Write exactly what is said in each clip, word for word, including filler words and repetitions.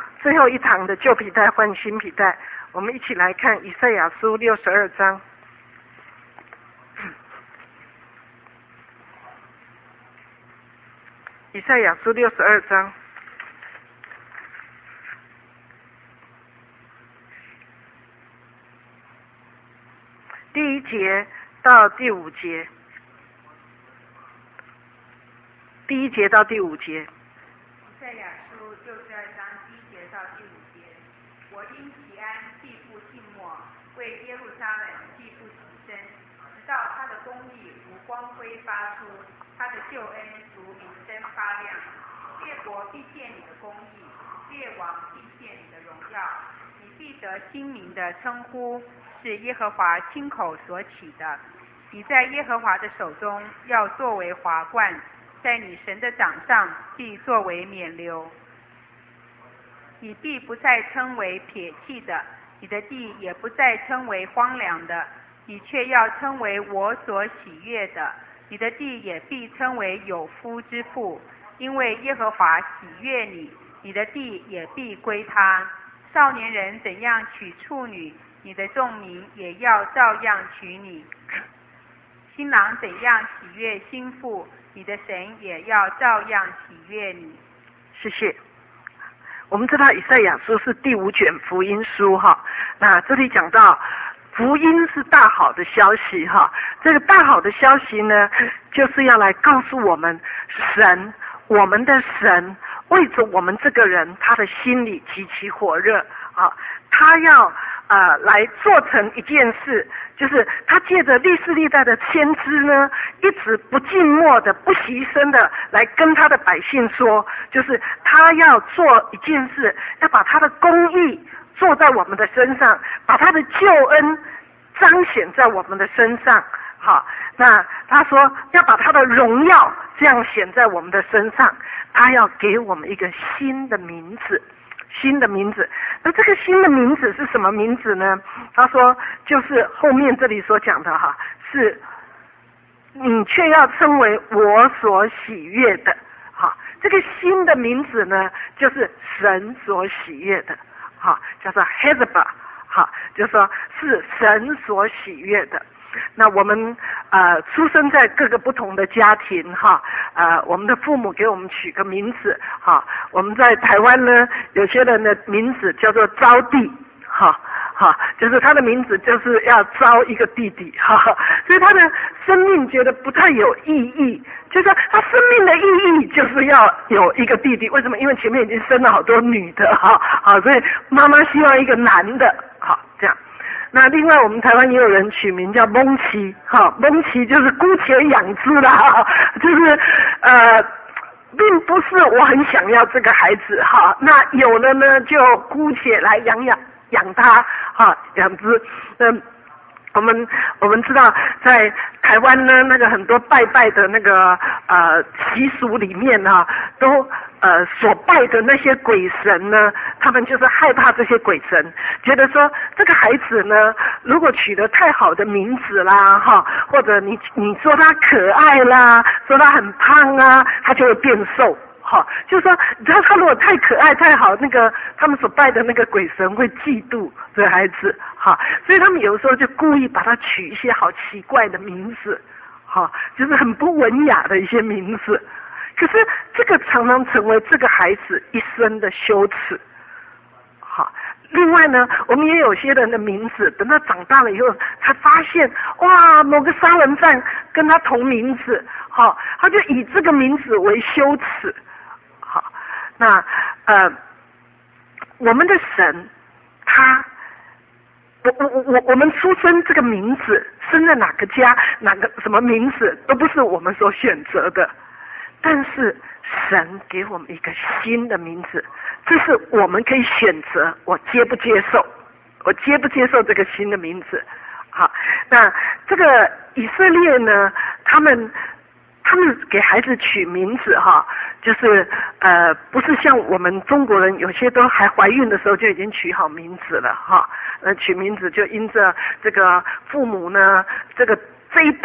最后一堂的旧皮带换新皮带，我们一起来看以赛亚书六十二章。以赛亚书六十二章，第一节到第五节，第一节到第五节。 以赛亚书六十二章第一节到第五节，我因其安必不静默，为耶路撒冷必不起身，直到他的公义如光辉发出，他的救恩如明灯发亮。列国必见你的公义，列王必见你的荣耀，你必得新名的称呼，是耶和华亲口所起的。你在耶和华的手中要作为华冠，在你神的掌上必作为冕旒。你必不再称为撇弃的，你的地也不再称为荒凉的，你却要称为我所喜悦的。你的地也必称为有夫之妇，因为耶和华喜悦你，你的地也必归他。少年人怎样娶处女，你的众民也要照样娶你。新郎怎样喜悦新妇，你的神也要照样喜悦你。 谢谢。我们知道以赛亚书是第五卷福音书哈，那这里讲到福音是大好的消息哈，这个大好的消息呢，就是要来告诉我们神，我们的神为着我们这个人，他的心里极其火热啊，他要呃来做成一件事，就是他借着历世历代的先知呢，一直不静默的、不牺牲的来跟他的百姓说，就是他要做一件事，要把他的公义做在我们的身上，把他的救恩彰显在我们的身上。好，那他说要把他的荣耀这样显在我们的身上，他要给我们一个新的名字，新的名字。那这个新的名字是什么名字呢？他说就是后面这里所讲的哈，是你却要称为我所喜悦的。好，这个新的名字呢，就是神所喜悦的。好，叫做 Hezbollah， 好，就是说是神所喜悦的。那我们呃出生在各个不同的家庭哈，呃我们的父母给我们取个名字哈，我们在台湾呢，有些人的名字叫做招弟哈。哈，就是他的名字就是要招一个弟弟哈，所以他的生命觉得不太有意义，就是说他生命的意义就是要有一个弟弟。为什么？因为前面已经生了好多女的哈，好，所以妈妈希望一个男的，好这样。那另外我们台湾也有人取名叫蒙奇，哈，蒙奇就是姑且养之啦，就是呃。并不是我很想要这个孩子哈，那有了呢就姑且来养养养他哈，养之。嗯，我们我们知道在台湾呢，那个很多拜拜的那个呃习俗里面啊，都呃所拜的那些鬼神呢，他们就是害怕这些鬼神，觉得说这个孩子呢，如果取得太好的名字啦哈，或者你你说他可爱啦，说他很胖啊，他就会变瘦。好，就是说他他如果太可爱太好，那个他们所拜的那个鬼神会嫉妒这个孩子，好，所以他们有时候就故意把他取一些好奇怪的名字，好，就是很不文雅的一些名字。可是这个常常成为这个孩子一生的羞耻。好，另外呢，我们也有些人的名字，等他长大了以后，他发现哇，某个杀人犯跟他同名字，好，他就以这个名字为羞耻。好，那呃，我们的神，他，我我我我们出生这个名字，生在哪个家，哪个什么名字，都不是我们所选择的，但是神给我们一个新的名字，这是我们可以选择，我接不接受，我接不接受这个新的名字。好，那这个以色列呢，他们。他们给孩子取名字哈，就是呃不是像我们中国人，有些都还怀孕的时候就已经取好名字了哈。呃，取名字就因着这个父母呢，这个这一代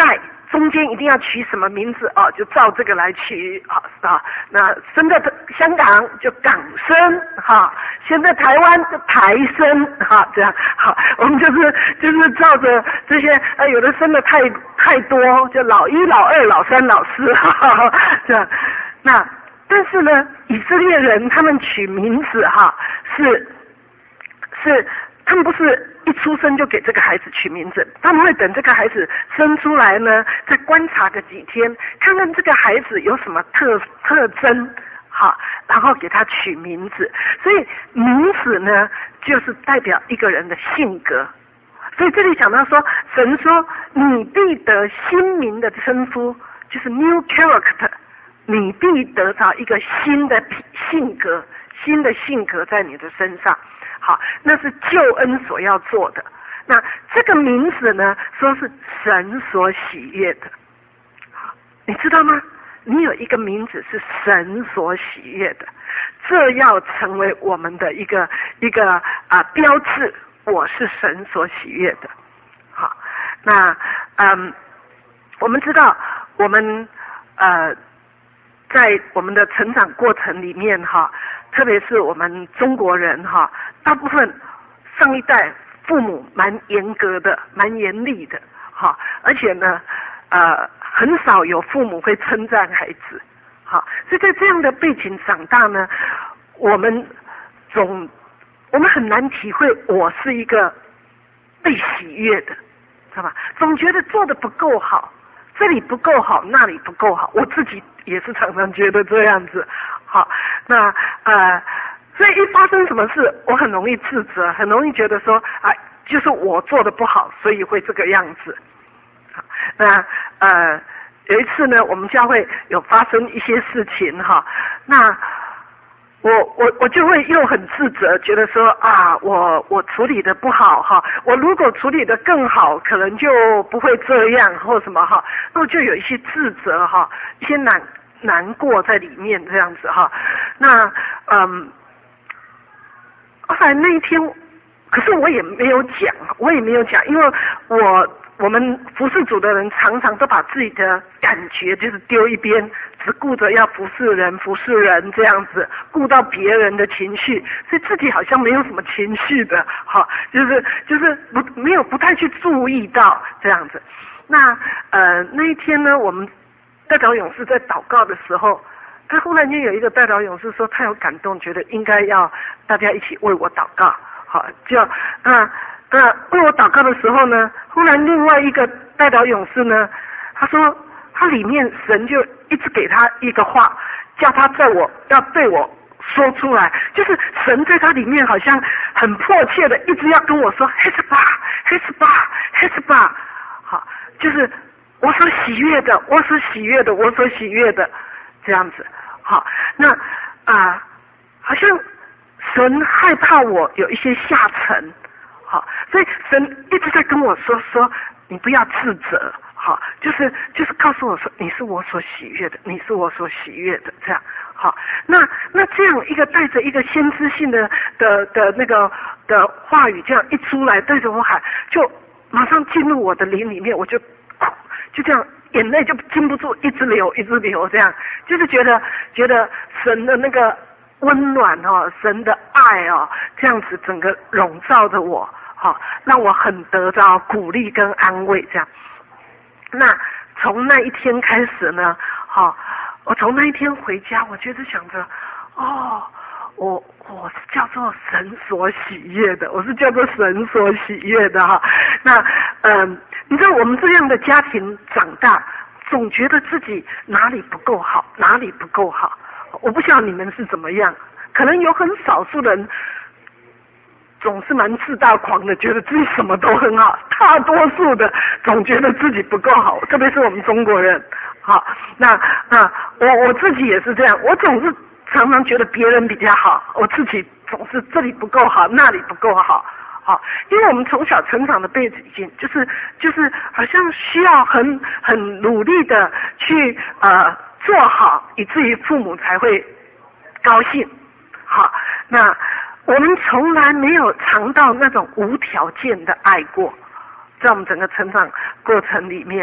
中间一定要取什么名字哦，就照这个来取啊啊。那生在香港就港生哈，现在台湾就台生哈，这样好，我们就是就是照着这些呃，有的生的太太多，就老一、老二、老三、老四哈哈，这样。那但是呢，以色列人他们取名字哈是是。他们不是一出生就给这个孩子取名字，他们会等这个孩子生出来呢，再观察个几天，看看这个孩子有什么特特征，好，然后给他取名字。所以名字呢，就是代表一个人的性格。所以这里讲到说，神说你必得新名的称呼，就是 new character， 你必得到一个新的性格，新的性格在你的身上。好，那是救恩所要做的。那这个名字呢，说是神所喜悦的。好，你知道吗？你有一个名字是神所喜悦的，这要成为我们的一个一个啊、呃、标志。我是神所喜悦的。好，那嗯，我们知道，我们呃在我们的成长过程里面哈，特别是我们中国人哈。大部分上一代父母蛮严格的，蛮严厉的，哈，而且呢，呃，很少有父母会称赞孩子，好，所以在这样的背景长大呢，我们总我们很难体会我是一个被喜悦的，知道吧？总觉得做的不够好，这里不够好，那里不够好，我自己也是常常觉得这样子，好，那呃。所以一发生什么事，我很容易自责，很容易觉得说啊，就是我做的不好，所以会这个样子。那呃，有一次呢，我们教会有发生一些事情哈，那我我我就会又很自责，觉得说啊，我我处理的不好哈，我如果处理的更好，可能就不会这样或什么哈，那我就有一些自责哈，一些难难过在里面这样子哈，那嗯。后来那一天，可是我也没有讲，我也没有讲，因为我我们服侍主的人常常都把自己的感觉就是丢一边，只顾着要服侍人、服侍人这样子，顾到别人的情绪，所以自己好像没有什么情绪的，哈，就是就是不没有不太去注意到这样子。那呃那一天呢，我们代表勇士在祷告的时候。他忽然间有一个代表勇士说他有感动，觉得应该要大家一起为我祷告，好，就那那为我祷告的时候呢，忽然另外一个代表勇士呢，他说他里面神就一直给他一个话，叫他在我要对我说出来，就是神在他里面好像很迫切的一直要跟我说黑斯巴黑斯巴黑斯巴，好，就是我所喜悦的，我所喜悦的，我所喜悦的。这样子，好，那啊、呃，好像神害怕我有一些下沉，好，所以神一直在跟我说说，你不要自责，好，就是就是告诉我说，你是我所喜悦的，你是我所喜悦的，这样，好，那那这样一个带着一个先知性的的的那个的话语，这样一出来对着我喊，就马上进入我的灵里面，我就就这样。眼泪就禁不住一直流一直流，这样就是觉得觉得神的那个温暖哦，神的爱哦，这样子整个笼罩着我，好、哦，让我很得到鼓励跟安慰，这样。那从那一天开始呢，好、哦，我从那一天回家，我就是想着，哦，我我是叫做神所喜悦的，我是叫做神所喜悦的哈。那嗯。你知道我们这样的家庭长大，总觉得自己哪里不够好，哪里不够好。我不知道你们是怎么样，可能有很少数人总是蛮自大狂的，觉得自己什么都很好，大多数的总觉得自己不够好，特别是我们中国人。好，那那我我自己也是这样，我总是常常觉得别人比较好，我自己总是这里不够好，那里不够好。好，因为我们从小成长的背景，就是就是好像需要很很努力的去呃做好，以至于父母才会高兴。好，那我们从来没有尝到那种无条件的爱过，在我们整个成长过程里面，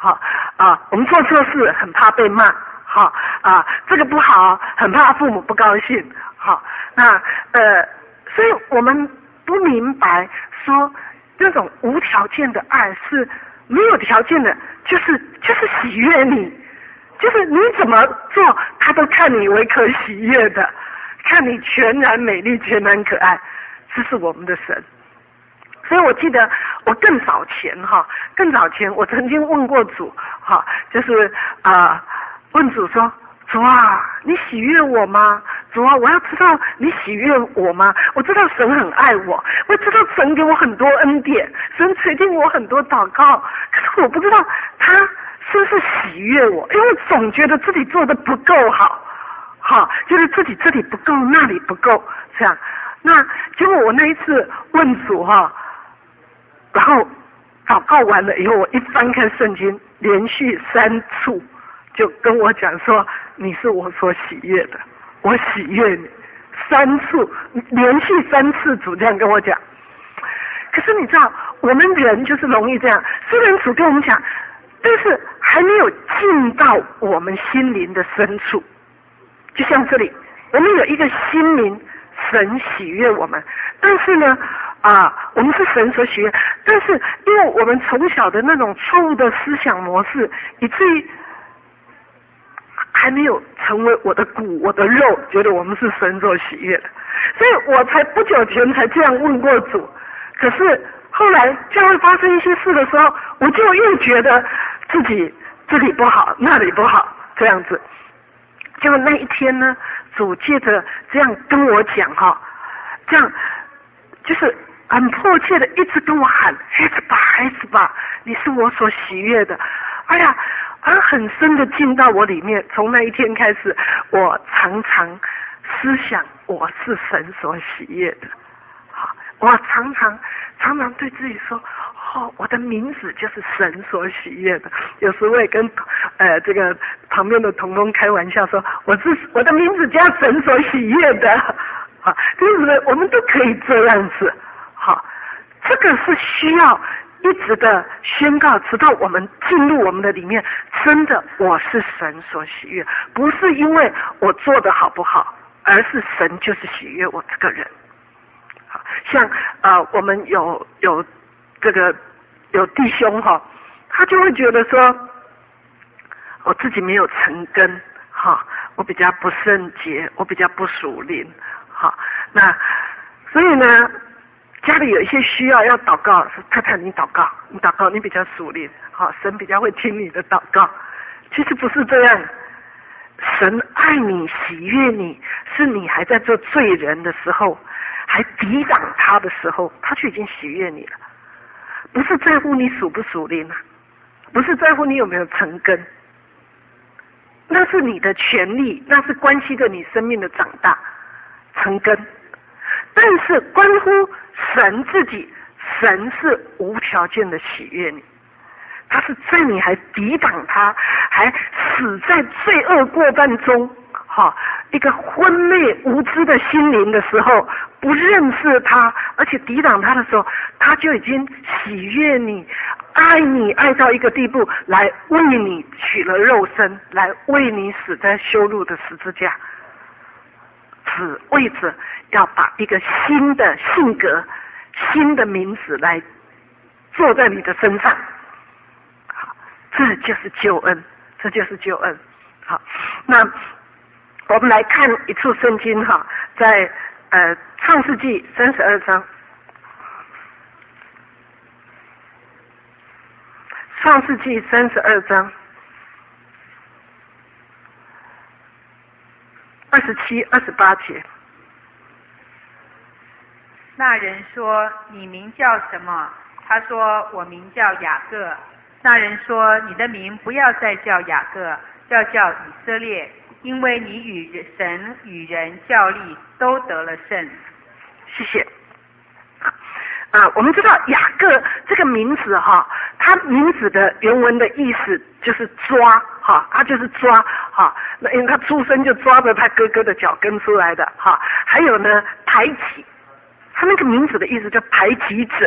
好啊，我们做错事很怕被骂，好啊，这个不好，很怕父母不高兴，好，那呃，所以我们不明白说那种无条件的爱是没有条件的，就是就是喜悦你，就是你怎么做，他都看你为可喜悦的，看你全然美丽，全然可爱，这是我们的神。所以我记得我更早前哈，更早前我曾经问过主哈，就是啊、呃、问主说，主啊，你喜悦我吗？主啊，我要知道你喜悦我吗？我知道神很爱我，我知道神给我很多恩典，神垂听我很多祷告，可是我不知道他是不是喜悦我，因为我总觉得自己做的不够好，好，就是自己这里不够，那里不够，这样。那结果我那一次问主哈，然后祷告完了以后，我一翻开圣经，连续三处就跟我讲说，你是我所喜悦的，我喜悦你。三处，连续三次主这样跟我讲。可是你知道，我们人就是容易这样，虽然主跟我们讲，但是还没有进到我们心灵的深处。就像这里，我们有一个心灵，神喜悦我们，但是呢啊，我们是神所喜悦，但是因为我们从小的那种错误的思想模式，以至于还没有成为我的骨我的肉，觉得我们是神所喜悦的，所以我才不久前才这样问过主。可是后来教会发生一些事的时候，我就又觉得自己这里不好那里不好这样子。结果那一天呢，主借着这样跟我讲哈，这样就是很迫切的一直跟我喊，孩子吧孩子吧，你是我所喜悦的。哎呀，而很深的进到我里面。从那一天开始，我常常思想我是神所喜悦的。好，我常常常常对自己说，哦，我的名字就是神所喜悦的。有时我也跟呃这个旁边的同工开玩笑说，我是我的名字叫神所喜悦的。好，就是我们都可以这样子。好，这个是需要一直的宣告，直到我们进入我们的里面，真的我是神所喜悦，不是因为我做的好不好，而是神就是喜悦我这个人。好，像呃我们有有这个有弟兄哈，他就会觉得说我自己没有成根哈，我比较不圣洁，我比较不属灵。好，那所以呢，家里有一些需要要祷告，说太太你祷告，你祷告，你比较属灵，好，神比较会听你的祷告。其实不是这样，神爱你喜悦你，是你还在做罪人的时候，还抵挡他的时候，他就已经喜悦你了。不是在乎你属不属灵啊，不是在乎你有没有成根，那是你的权利，那是关系着你生命的长大成根。但是关乎神自己，神是无条件的喜悦你，他是在你还抵挡他，还死在罪恶过犯中，哈，一个昏昧无知的心灵的时候，不认识他，而且抵挡他的时候，他就已经喜悦你，爱你爱到一个地步，来为你取了肉身，来为你死在羞辱的十字架，只为着要把一个新的性格、新的名字来坐在你的身上。好，这就是救恩，这就是救恩。好，那我们来看一处圣经哈，在呃创世纪三十二章，创世纪三十二章二十七、二十八节。 那人说：“你名叫什么？”他说：“我名叫雅各。”那人说：“你的名不要再叫雅各，要叫以色列，因为你与神与人较力，都得了胜。” 谢谢。啊，我们知道雅各这个名字哈，他名字的原文的意思就是抓哈，他就是抓哈，那因为他出生就抓着他哥哥的脚跟出来的哈。还有呢，排挤，他那个名字的意思叫排挤者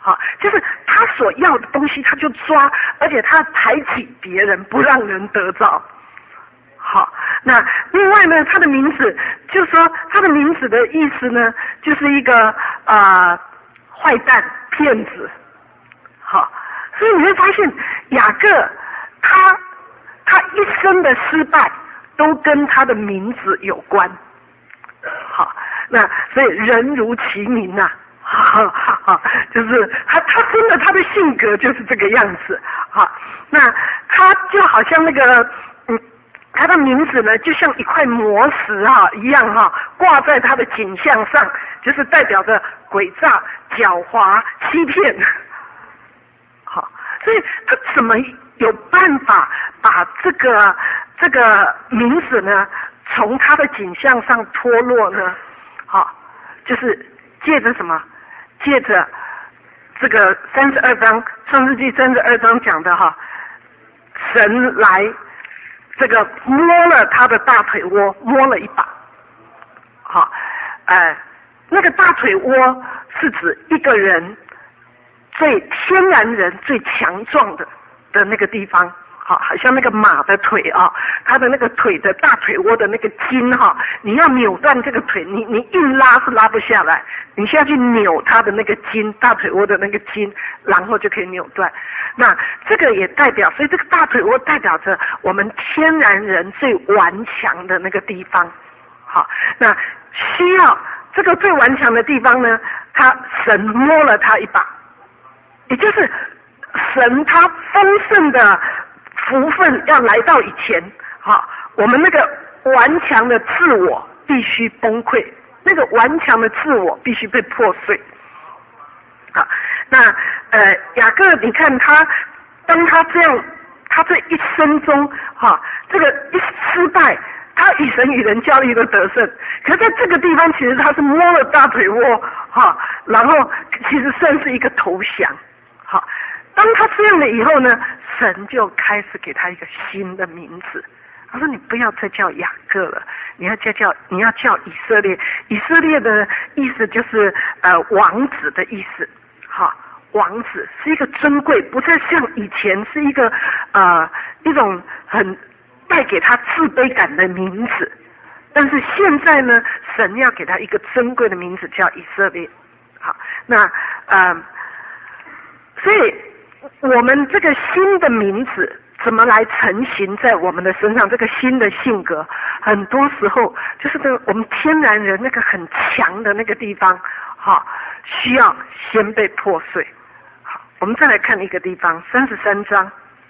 好，就是他所要的东西他就抓，而且他排挤别人，不让人得着。好，那另外呢，他的名字就是说他的名字的意思呢，就是一个啊、呃、坏蛋、骗子。好，所以你会发现雅各他他一生的失败都跟他的名字有关。好，那所以人如其名啊。好好，就是他，他真的他的性格就是这个样子。好，那他就好像那个，嗯，他的名字呢，就像一块磨石哈一样哈，挂在他的颈项上，就是代表着诡诈、狡猾、欺骗。好，所以他怎么有办法把这个这个名字呢，从他的颈项上脱落呢？好，就是借着什么？借着这个三十二章，创世纪三十二章讲的哈，神来这个摸了他的大腿窝，摸了一把。好，呃，那个大腿窝是指一个人最天然人最强壮的的那个地方。好，好像那个马的腿啊，它的那个腿的大腿窝的那个筋哈，你要扭断这个腿，你你硬拉是拉不下来，你需要去扭它的那个筋，大腿窝的那个筋，然后就可以扭断。那这个也代表，所以这个大腿窝代表着我们天然人最顽强的那个地方。好，那需要这个最顽强的地方呢，他神摸了他一把，也就是神他丰盛的福分要来到以前，好，我们那个顽强的自我必须崩溃，那个顽强的自我必须被破碎。好，那呃雅各，你看他，当他这样，他这一生中，哈，这个一失败，他与神与人交易的得胜，可是在这个地方，其实他是摸了大腿窝，哈，然后其实算是一个投降，好。当他这样了以后呢，神就开始给他一个新的名字。他说：“你不要再叫雅各了，你要叫叫你要叫以色列。以色列的意思就是呃王子的意思。好，王子是一个尊贵，不再像以前是一个呃一种很带给他自卑感的名字。但是现在呢，神要给他一个尊贵的名字，叫以色列。好，那呃，所以。”我们这个新的名字怎么来成型在我们的身上？这个新的性格，很多时候就是这个我们天然人那个很强的那个地方，好，需要先被破碎。好，我们再来看一个地方，三十三章，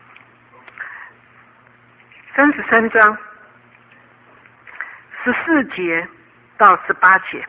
三十三章十四节到十八节。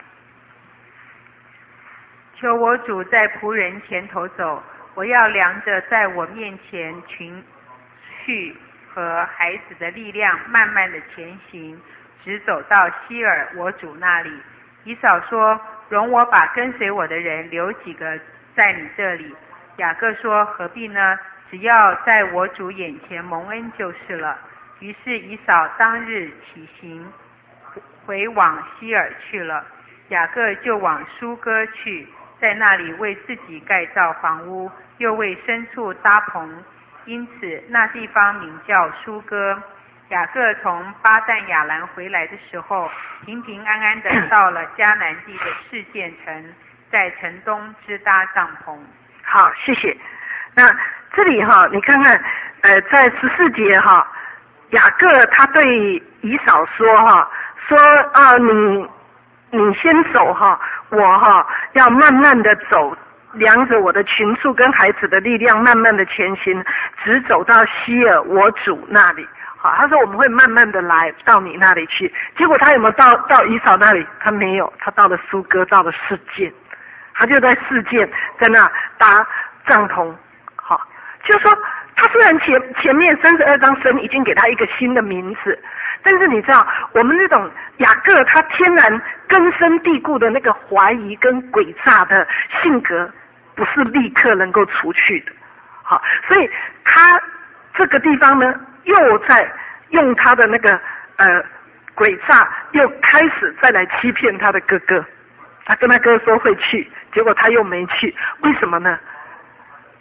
求我主在仆人前头走。我要量着在我面前群畜和孩子的力量，慢慢的前行，直走到希尔我主那里。以扫说：“容我把跟随我的人留几个在你这里。”雅各说：“何必呢？只要在我主眼前蒙恩就是了。”于是以扫当日起行，回往希尔去了。雅各就往舒歌去，在那里为自己盖造房屋，又为牲畜搭棚，因此那地方名叫舒歌。雅各从巴旦亚兰回来的时候，平平安安的到了迦南地的示剑城，在城东支搭帐篷。 好，谢谢。那这里哈，你看看，呃，在十四节哈，雅各他对以扫说哈，说啊，你你先走哈，我哈要慢慢的走。量着我的群畜跟孩子的力量，慢慢的前行，直走到希尔我主那里。好，他说我们会慢慢的来到你那里去。结果他有没有到到以扫那里？他没有，他到了舒歌，到了示剑，他就在示剑，在那搭帐篷。好，就是说他虽然前前面三十二章神已经给他一个新的名字，但是你知道我们那种雅各他天然根深蒂固的那个怀疑跟诡诈的性格，不是立刻能够除去的。好，所以他这个地方呢，又在用他的那个呃诡诈，又开始再来欺骗他的哥哥。他跟他哥说会去，结果他又没去，为什么呢？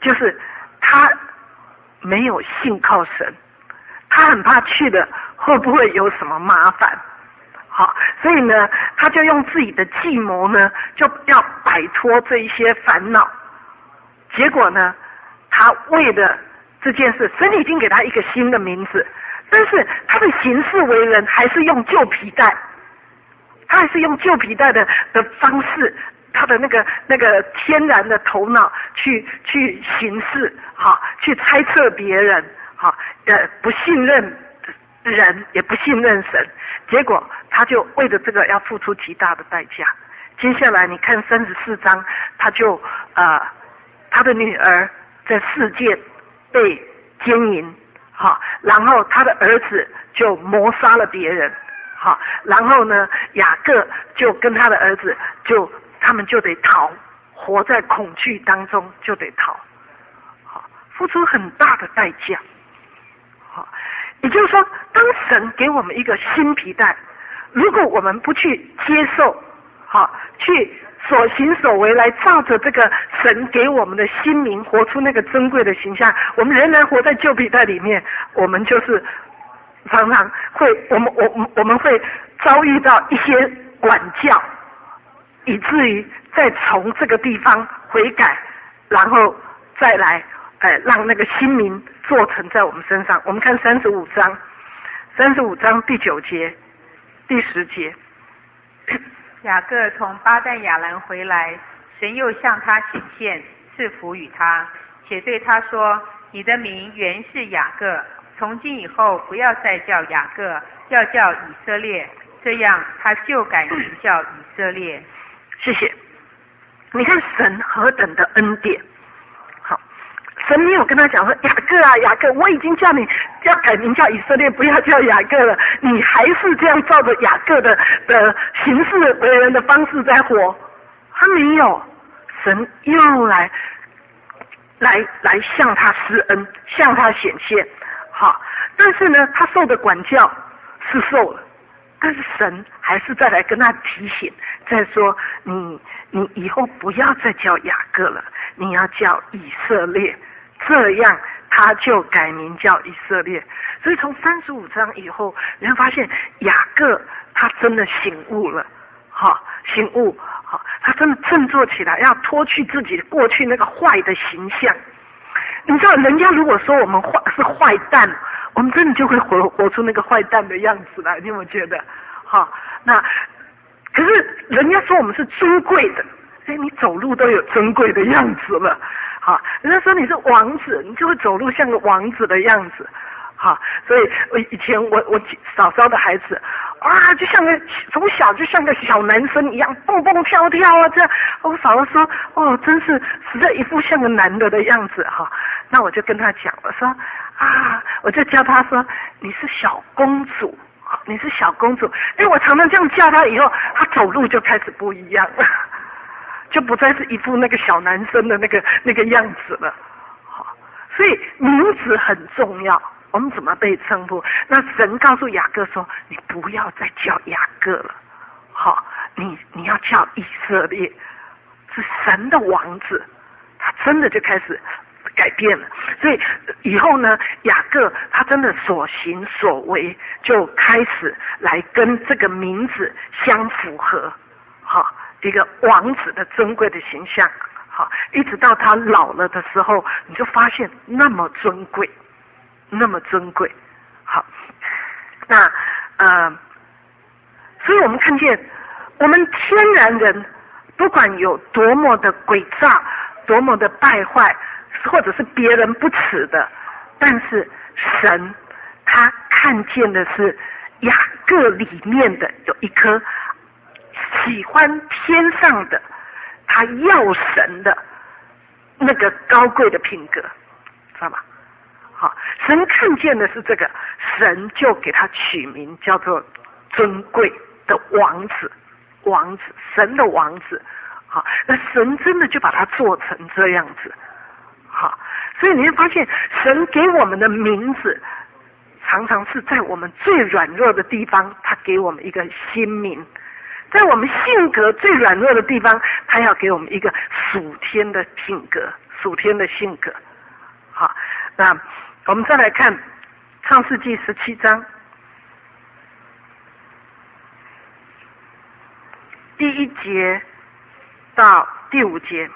就是他没有信靠神，他很怕去了会不会有什么麻烦。好，所以呢，他就用自己的计谋呢，就要摆脱这一些烦恼。结果呢，他为了这件事，神已经给他一个新的名字，但是他的行事为人还是用旧皮带，他还是用旧皮带的的方式，他的那个那个天然的头脑去去行事，好，去猜测别人，好，呃，不信任人，也不信任神，结果他就为了这个要付出极大的代价。接下来你看三十四章，他就呃，他的女儿在世界被奸淫，好，然后他的儿子就谋杀了别人，好，然后呢，雅各就跟他的儿子就他们就得逃，活在恐惧当中就得逃，好，付出很大的代价，好，也就是说，当神给我们一个新皮带，如果我们不去接受，好，去所行所为来照着这个神给我们的新名，活出那个珍贵的形象，我们仍然活在旧皮带里面，我们就是常常会，我们我我们会遭遇到一些管教，以至于再从这个地方悔改，然后再来呃让那个新名做成在我们身上。我们看三十五章，三十五章第九节、第十节。 雅各从巴旦亚兰回来，神又向他显现，赐福与他，且对他说：你的名原是雅各，从今以后不要再叫雅各，要叫以色列。这样他就改名叫以色列。 谢谢。你看神何等的恩典。好，神没有跟他讲说雅各啊雅各，我已经叫你要改名叫以色列，不要叫雅各了，你还是这样照着雅各的的行事为人的方式在活。他没有，神又来来来向他施恩，向他显现。好，但是呢，他受的管教是受了，但是神还是再来跟他提醒，再说你你以后不要再叫雅各了，你要叫以色列。这样他就改名叫以色列。所以从三十五章以后，你会发现雅各他真的醒悟了，好，醒悟，好，他真的振作起来，要脱去自己过去那个坏的形象。你知道，人家如果说我们坏是坏蛋，我们真的就会活活出那个坏蛋的样子来，你有没有觉得？好，那可是人家说我们是尊贵的，哎，你走路都有尊贵的样子了。好，人家说你是王子，你就会走路像个王子的样子。好，所以我以前我我嫂嫂的孩子啊，就像个从小就像个小男生一样蹦蹦跳跳啊，这样。我嫂嫂说，哦，真是实在一副像个男的的样子哈。那我就跟他讲，我说啊，我就教他说你是小公主，你是小公主。哎，我常常这样叫他，以后他走路就开始不一样了。就不再是一副那个小男生的那个那个样子了，好，所以名字很重要。我们怎么被称呼？那神告诉雅各说：“你不要再叫雅各了，好，你你要叫以色列，是神的王子。”他真的就开始改变了。所以以后呢，雅各他真的所行所为就开始来跟这个名字相符合，好。一个王子的尊贵的形象，好，一直到他老了的时候，你就发现那么尊贵，那么尊贵。好，那呃，所以我们看见，我们天然人不管有多么的诡诈，多么的败坏，或者是别人不耻的，但是神他看见的是雅各里面的有一颗喜欢天上的，他要神的那个高贵的品格，知道吗？好，神看见的是这个，神就给他取名叫做尊贵的王子，王子，神的王子。好，那神真的就把他做成这样子。好，所以你会发现，神给我们的名字，常常是在我们最软弱的地方，他给我们一个新名。在我们性格最软弱的地方，他要给我们一个属天的品格、 属天的性格。好，那我们再来看创世纪十七章第一节到第五节。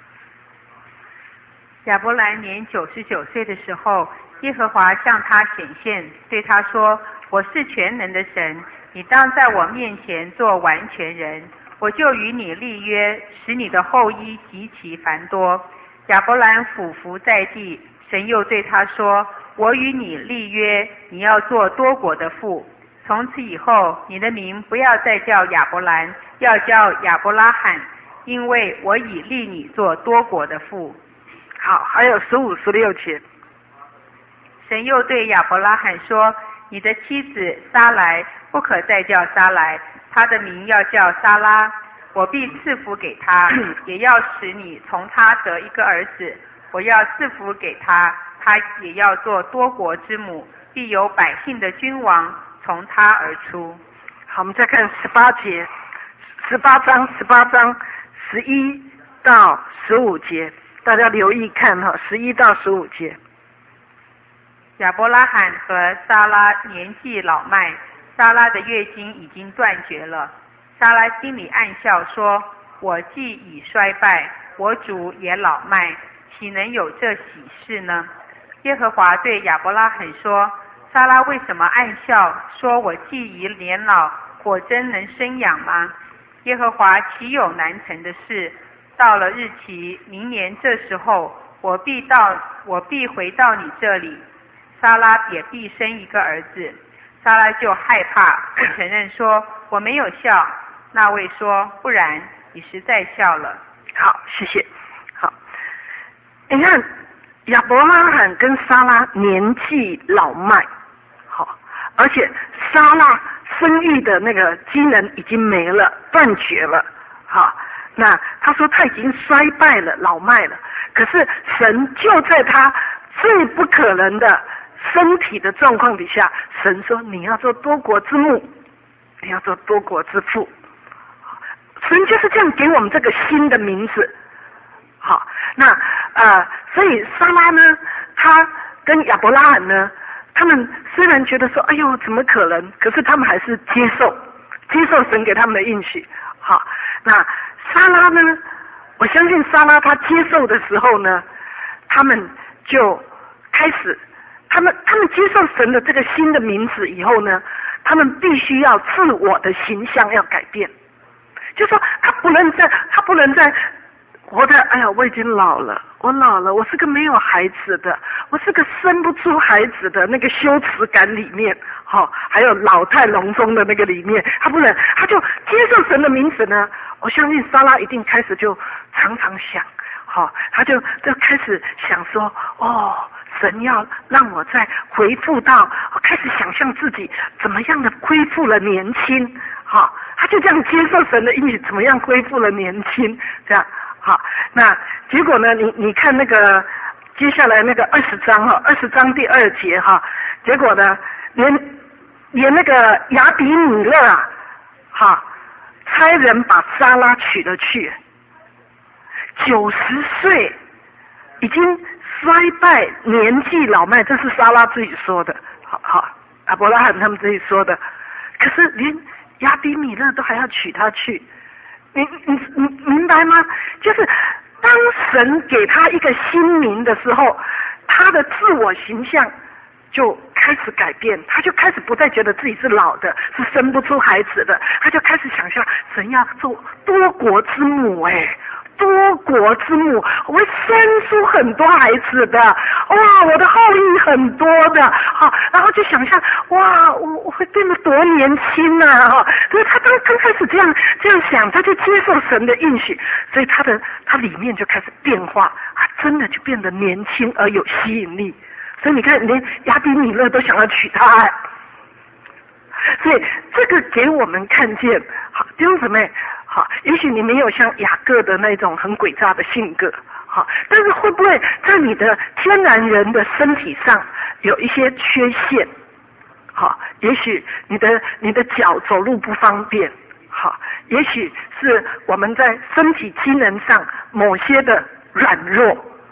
亚伯兰年九十九岁的时候，耶和华向他显现，对他说：我是全能的神，你当在我面前做完全人，我就与你立约，使你的后裔极其繁多。亚伯兰俯伏在地，神又对他说：我与你立约，你要做多国的父。从此以后，你的名不要再叫亚伯兰，要叫亚伯拉罕，因为我已立你做多国的父。 好，还有十五、十六节。 神又对亚伯拉罕说：你的妻子撒来不可再叫撒来，她的名要叫撒拉。我必赐福给她，也要使你从她得一个儿子。我要赐福给她，她也要做多国之母，必有百姓的君王从她而出。 好，我们再看十八节，十八章，十八章十一到十五节，大家留意看哈，十一到十五节。 亚伯拉罕和撒拉年纪老迈，撒拉的月经已经断绝了。撒拉心里暗笑说：我既已衰败，我主也老迈，岂能有这喜事呢？耶和华对亚伯拉罕说：撒拉为什么暗笑，说我既已年老，果真能生养吗？耶和华岂有难成的事？到了日期，明年这时候，我必到，我必回到你这里，撒拉也必生一个儿子。撒拉就害怕，不承认说：我没有笑。那位说：不然，你实在笑了。 好，谢谢。好，你看亚伯拉罕跟撒拉年纪老迈，好，而且撒拉生育的那个机能已经没了，断绝了。好，那他说他已经衰败了，老迈了。可是神就在他最不可能的身体的状况底下，神说你要做多国之母，你要做多国之父。神就是这样给我们这个新的名字。好，那呃，所以撒拉呢，他跟亚伯拉罕呢，他们虽然觉得说，哎呦，怎么可能？可是他们还是接受，接受神给他们的应许。好，那撒拉呢，我相信撒拉他接受的时候呢，他们就开始，他们他们接受神的这个新的名字以后呢，他们必须要自我的形象要改变。就说他不能再，他不能再活在，哎呀，我已经老了，我老了，我是个没有孩子的，我是个生不出孩子的那个羞耻感里面，好、哦，还有老态龙钟的那个里面，他不能，他就接受神的名字呢。我相信撒拉一定开始就常常想，好、哦，他就就开始想说，哦，神要让我再回复到，开始想象自己怎么样的恢复了年轻，好、哦。他就这样接受神的应许，怎么样恢复了年轻？这样好，那结果呢？你你看那个接下来那个二十章哈，二十章第二节哈，结果呢，连连那个亚比米勒啊，哈，差人把撒拉娶了去，九十岁，已经衰败，年纪老迈，这是撒拉自己说的，好好，亚伯拉罕他们自己说的，可是连亚比米勒都还要娶她去，你你你明白吗？就是当神给他一个新名的时候，他的自我形象就开始改变，他就开始不再觉得自己是老的，是生不出孩子的，他就开始想象神要做多国之母，哎，多国之母，我会生出很多孩子的，哇，我的后裔很多的，好，然后就想象，哇，我我会变得多年轻啊，哈，所以他刚刚开始这样这样想，他就接受神的应许，所以他的他里面就开始变化，他真的就变得年轻而有吸引力，所以你看，连亚比米勒都想要娶她，哎，所以这个给我们看见，好，弟兄姊妹。好，也许你没有像雅各的那种很诡诈的性格，好，但是会不会在你的天然人的身体上有一些缺陷？好，也许你的你的脚走路不方便，好，也许是我们在身体机能上某些的软弱，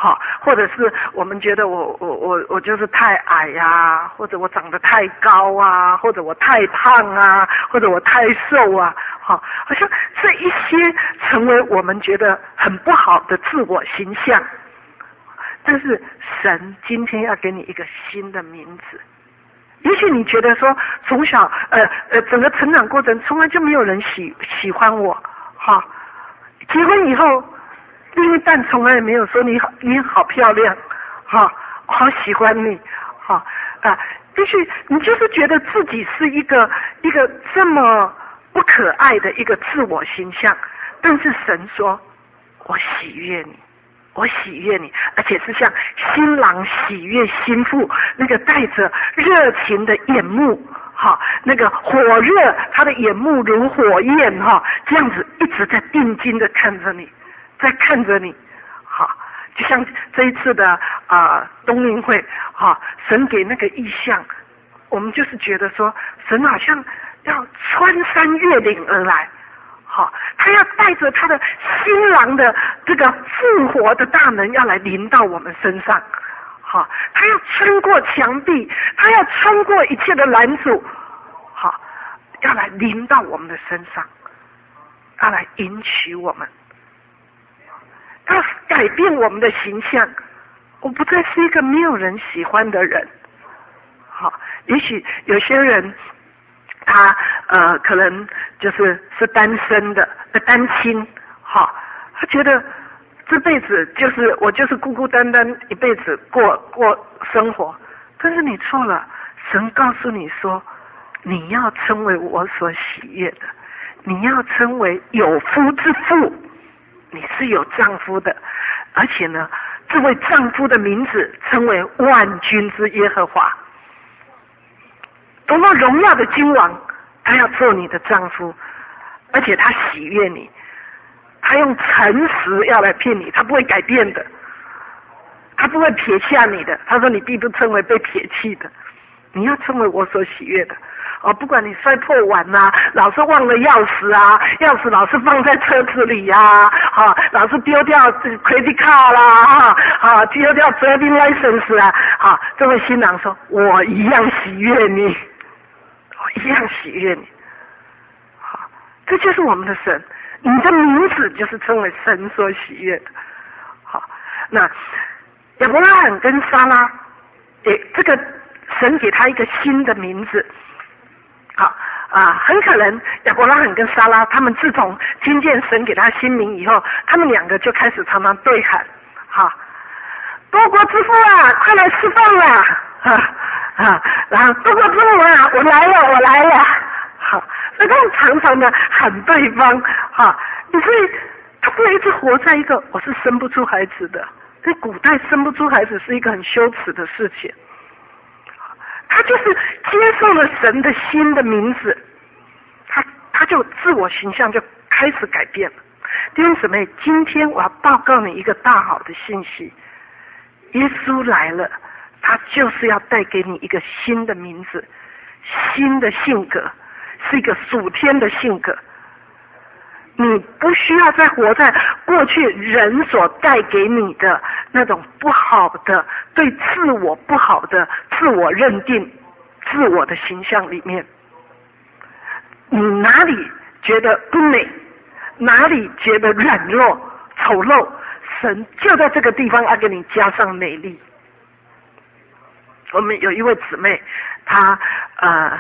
好，或者是我们觉得我我我我就是太矮呀、啊，或者我长得太高啊，或者我太胖啊，或者我太瘦啊，好，好像这一些成为我们觉得很不好的自我形象。但是神今天要给你一个新的名字。也许你觉得说从小呃呃整个成长过程从来就没有人喜喜欢我，哈，结婚以后另一半从来也没有说你好你好漂亮，哈，我好喜欢你，哈啊，也许你就是觉得自己是一个一个这么不可爱的一个自我形象，但是神说我喜悦你。我喜悦你，而且是像新郎喜悦新妇那个带着热情的眼目，哈，那个火热，他的眼目如火焰，哈，这样子一直在定睛的看着你，在看着你，好，就像这一次的啊、呃、冬令会，哈，神给那个意象，我们就是觉得说，神好像要穿山越岭而来。好，他要带着他的新郎的这个复活的大能要来临到我们身上。好，他要穿过墙壁，他要穿过一切的拦阻，好，要来临到我们的身上，要来迎娶我们，要改变我们的形象。我不再是一个没有人喜欢的人。好，也许有些人他呃可能就是是单身的单亲，好，他觉得这辈子就是我就是孤孤单单一辈子过过生活，但是你错了，神告诉你说你要成为我所喜悦的，你要成为有夫之妇，你是有丈夫的，而且呢这位丈夫的名字称为万军之耶和华，多么荣耀的君王，他要做你的丈夫，而且他喜悦你，他用诚实要来骗你，他不会改变的，他不会撇下你的，他说你必不成为被撇弃的，你要成为我所喜悦的。哦，不管你摔破碗呐、啊，老是忘了钥匙啊，钥匙老是放在车子里呀、啊，啊，老是丢掉 credit card 啦，哈，啊，丢掉 driving license 啊，啊，这位新郎说，我一样喜悦你，我一样喜悦你，好，这就是我们的神，你的名字就是称为神所喜悦的，好，那亚伯拉罕跟撒拉，诶，这个神给他一个新的名字。好啊，很可能亚伯拉罕跟撒拉他们自从听见神给他新名以后，他们两个就开始常常对喊，好，多国之父啊，快来吃饭啦，啊啊，然后多国之父啊，我来了，我来了，好，所以他们常常的喊对方，哈，所以他不会一直活在一个我是生不出孩子的，在古代生不出孩子是一个很羞耻的事情。他就是接受了神的新的名字，他他就自我形象就开始改变了。弟兄姊妹，今天我要报告你一个大好的信息，耶稣来了，他就是要带给你一个新的名字，新的性格，是一个属天的性格。你不需要再活在过去人所带给你的那种不好的、对自我不好的自我认定、自我的形象里面。你哪里觉得不美，哪里觉得软弱、丑陋，神就在这个地方要给你加上美丽。我们有一位姊妹，她呃，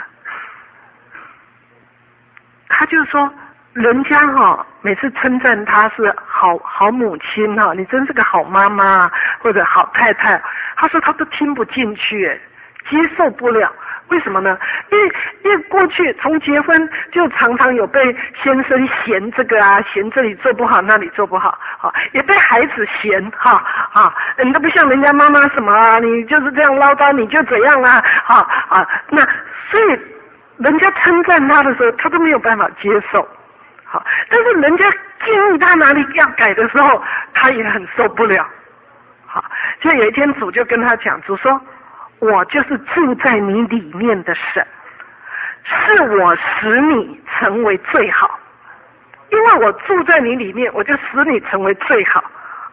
她就说。人家哈、哦、每次称赞她是好好母亲哈、哦，你真是个好妈妈或者好太太，她说她都听不进去，接受不了。为什么呢？因为因为过去从结婚就常常有被先生嫌这个啊，嫌这里做不好那里做不好，好也被孩子嫌哈啊，你都不像人家妈妈什么啊，你就是这样唠叨你就怎样啊啊啊，那所以人家称赞她的时候，她都没有办法接受。好，但是人家建议他哪里要改的时候，他也很受不了。好，就有一天主就跟他讲，主说我就是住在你里面的神，是我使你成为最好，因为我住在你里面，我就使你成为最好。好，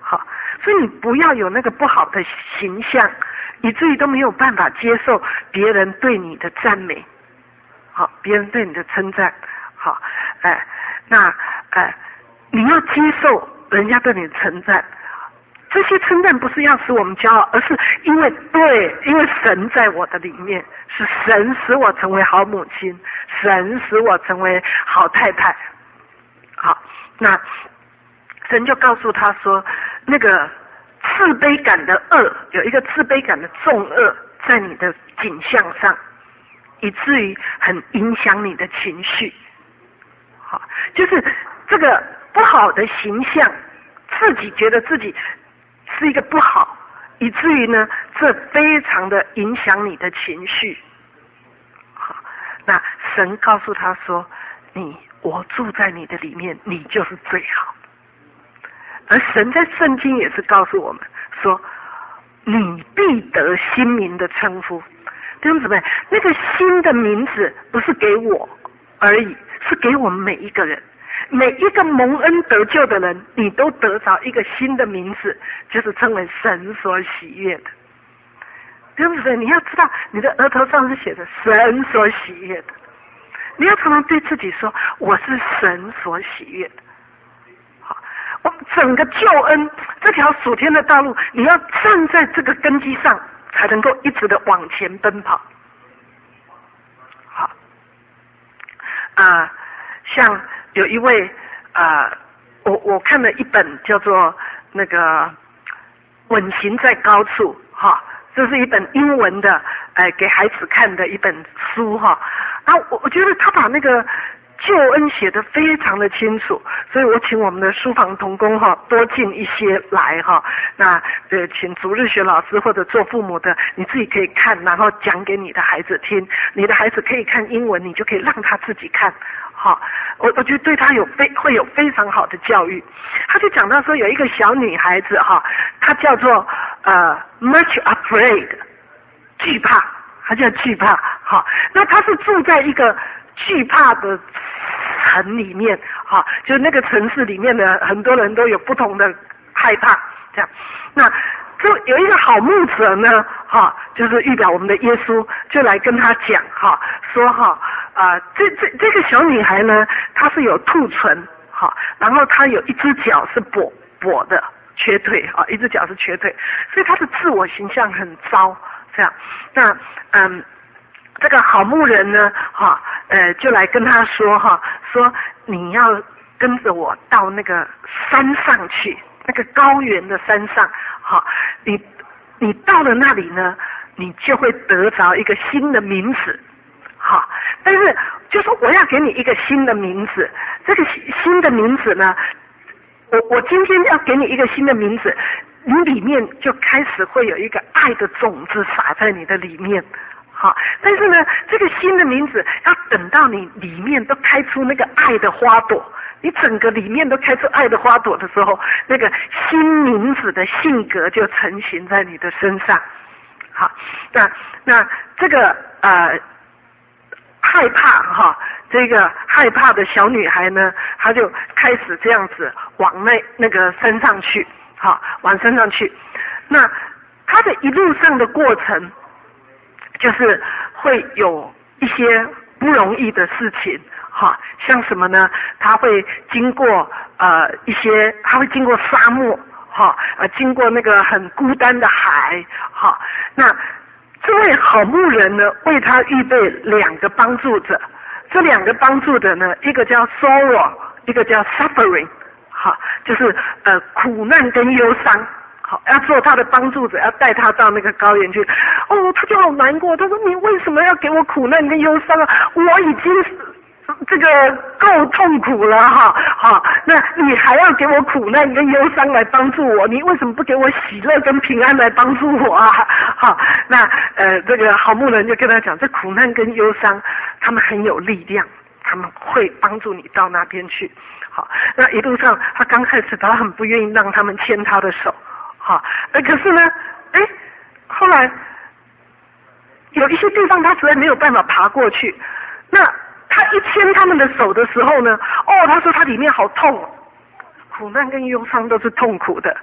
所以你不要有那个不好的形象，以至于都没有办法接受别人对你的赞美，好，别人对你的称赞，好，哎、呃，那哎，你要接受人家对你的称赞。这些称赞不是要使我们骄傲，而是因为对，因为神在我的里面，是神使我成为好母亲，神使我成为好太太。好，那神就告诉他说，那个自卑感的恶，有一个自卑感的重恶在你的景象上，以至于很影响你的情绪。好，就是这个不好的形象，自己觉得自己是一个不好，以至于呢，这非常的影响你的情绪。好，那神告诉他说，你我住在你的里面，你就是最好。而神在圣经也是告诉我们说，你必得新名的称呼。弟兄姊妹，那个新的名字不是给我而已，是给我们每一个人。每一个蒙恩得救的人，你都得着一个新的名字，就是称为神所喜悦的。对不对？你要知道，你的额头上是写着神所喜悦的。你要常常对自己说，我是神所喜悦的。好，我整个救恩这条属天的道路，你要站在这个根基上，才能够一直的往前奔跑。好，啊、呃，像。有一位啊、呃，我我看了一本叫做那个《稳行在高处》哈，这是一本英文的，呃，给孩子看的一本书哈。然后我我觉得他把那个救恩写得非常的清楚，所以我请我们的书房同工哈多进一些来哈。那呃，请主日学老师或者做父母的，你自己可以看，然后讲给你的孩子听。你的孩子可以看英文，你就可以让他自己看。好，我我觉得对他有非会有非常好的教育。他就讲到说，有一个小女孩子哈，她叫做呃 much afraid， 惧怕，她叫惧怕。好，那她是住在一个惧怕的城里面，哈，就那个城市里面的很多人都有不同的害怕，这样。那就有一个好牧者呢，哈，就是预表我们的耶稣，就来跟他讲，哈，说哈。啊、呃，这这这个小女孩呢，她是有兔唇，哈，然后她有一只脚是跛跛的，瘸腿啊，一只脚是瘸腿，所以她的自我形象很糟，这样。那嗯，这个好牧人呢，哈，呃，就来跟他说，哈，说你要跟着我到那个山上去，那个高原的山上，哈，你你到了那里呢，你就会得着一个新的名字。好，但是就说我要给你一个新的名字，这个新的名字呢，我我今天要给你一个新的名字，你里面就开始会有一个爱的种子撒在你的里面。好，但是呢，这个新的名字要等到你里面都开出那个爱的花朵，你整个里面都开出爱的花朵的时候，那个新名字的性格就成型在你的身上。好，那那这个呃。害怕哈，这个害怕的小女孩呢，她就开始这样子往那那个山上去，哈，往山上去。那她的一路上的过程，就是会有一些不容易的事情，哈，像什么呢？她会经过呃一些，她会经过沙漠，哈，呃，经过那个很孤单的海，哈，那。这位好牧人呢，为他预备两个帮助者。这两个帮助者呢，一个叫 sorrow， 一个叫 suffering， 好，就是呃苦难跟忧伤。好，要做他的帮助者，要带他到那个高原去。哦，他就好难过，他说：“你为什么要给我苦难跟忧伤啊？我已经这个够痛苦了哈，好，那你还要给我苦难跟忧伤来帮助我？你为什么不给我喜乐跟平安来帮助我啊？好，那呃，这个好牧人就跟他讲，这苦难跟忧伤，他们很有力量，他们会帮助你到那边去。好，那一路上他刚开始他很不愿意让他们牵他的手，好，呃，可是呢，哎，后来有一些地方他实在没有办法爬过去，那。他一牵他们的手的时候呢，哦，他说他里面好痛，苦难跟忧伤都是痛苦的，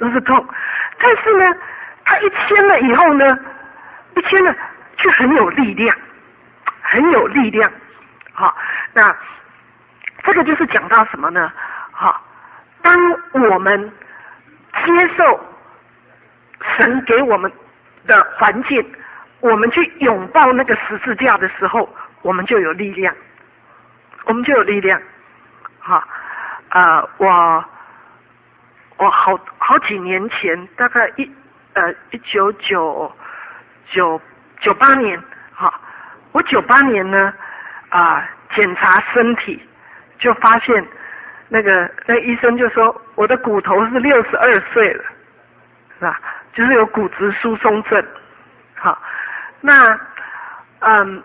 都是痛。但是呢，他一签了以后呢，一签了却很有力量，很有力量。好，那这个就是讲到什么呢？好，当我们接受神给我们的环境，我们去拥抱那个十字架的时候，我们就有力量，我们就有力量。好，呃，我我好好几年前，大概一呃一九九九九八年，好，我九八年呢啊、呃、检查身体，就发现那个那个医生就说我的骨头是六十二岁了，是吧？就是有骨质疏松症。好，那嗯，